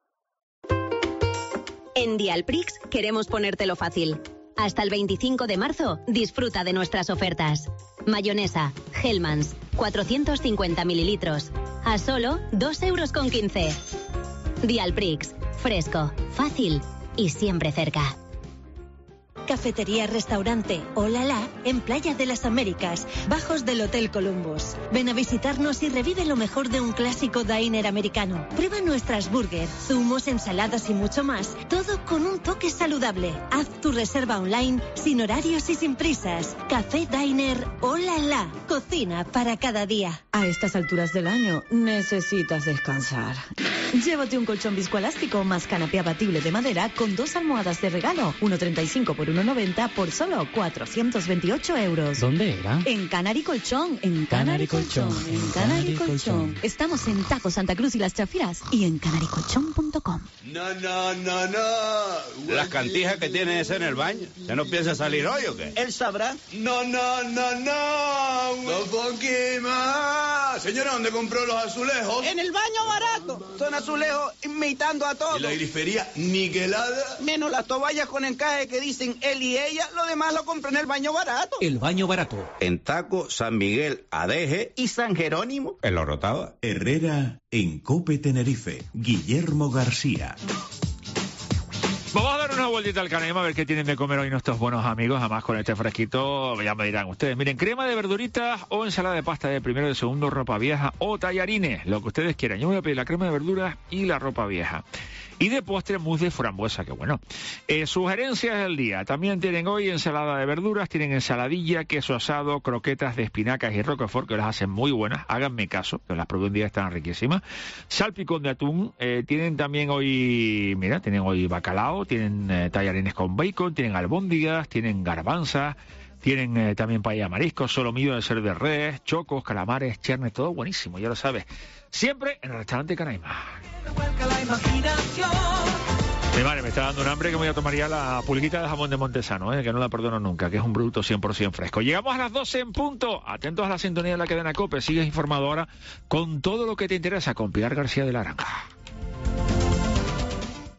En Dialprix queremos ponértelo fácil. Hasta el veinticinco de marzo, disfruta de nuestras ofertas. Mayonesa, Hellmann's, cuatrocientos cincuenta mililitros, a solo dos euros con quince. Dialprix, fresco, fácil y siempre cerca. Cafetería Restaurante Olala en Playa de las Américas, bajos del Hotel Columbus. Ven a visitarnos y revive lo mejor de un clásico diner americano. Prueba nuestras burgers, zumos, ensaladas y mucho más, todo con un toque saludable. Haz tu reserva online sin horarios y sin prisas. Café Diner Olala, cocina para cada día. A estas alturas del año necesitas descansar. Llévate un colchón viscoelástico más canapé abatible de madera con dos almohadas de regalo, uno treinta y cinco por uno noventa por solo cuatrocientos veintiocho euros. ¿Dónde era? En Canary Colchón, en Canary Canary Colchón, Colchón, en en Canary Canary Colchón. Colchón. Estamos en Taco Santa Cruz y Las Chafiras y en canary colchón punto com. No, no, no, no. Las cantijas que tiene ese en el baño. ¿Se no piensa salir hoy o qué? Él sabrá. No, no, no, no. No poquima. Señora, ¿dónde compró los azulejos? En el baño barato. Son azulejos imitando a todos. ¿Y la grifería niquelada? Menos las toallas con encaje que dicen él y ella, lo demás lo compré en el baño barato. El baño barato. En Taco, San Miguel, Adeje ¿Y San Jerónimo? en la Orotava. Herrera en Cope Tenerife. Guillermo García. Vamos a dar una vueltita al Canaima a ver qué tienen de comer hoy nuestros buenos amigos. Además, con este fresquito, ya me dirán ustedes. Miren, crema de verduritas o ensalada de pasta de primero y de segundo, ropa vieja o tallarines, lo que ustedes quieran. Yo me voy a pedir la crema de verduras y la ropa vieja. Y de postre, mousse de frambuesa, que bueno. Eh, sugerencias del día. También tienen hoy ensalada de verduras, tienen ensaladilla, queso asado, croquetas de espinacas y roquefort, que las hacen muy buenas. Háganme caso, que las probé un día, están riquísimas. Salpicón de atún. Eh, tienen también hoy, mira, tienen hoy bacalao, tienen eh, tallarines con bacon, tienen albóndigas, tienen garbanzas. Tienen eh, también paella mariscos, solomillo de cerdo de res, chocos, calamares, chernes, todo buenísimo, ya lo sabes. Siempre en el restaurante Canaima. Mi madre me está dando un hambre que me voy a tomar ya la pulguita de jamón de Montesano, eh, que no la perdono nunca, que es un producto cien por ciento fresco. Llegamos a las doce en punto. Atentos a la sintonía de la cadena COPE. Sigues informado ahora con todo lo que te interesa con Pilar García de la Granja.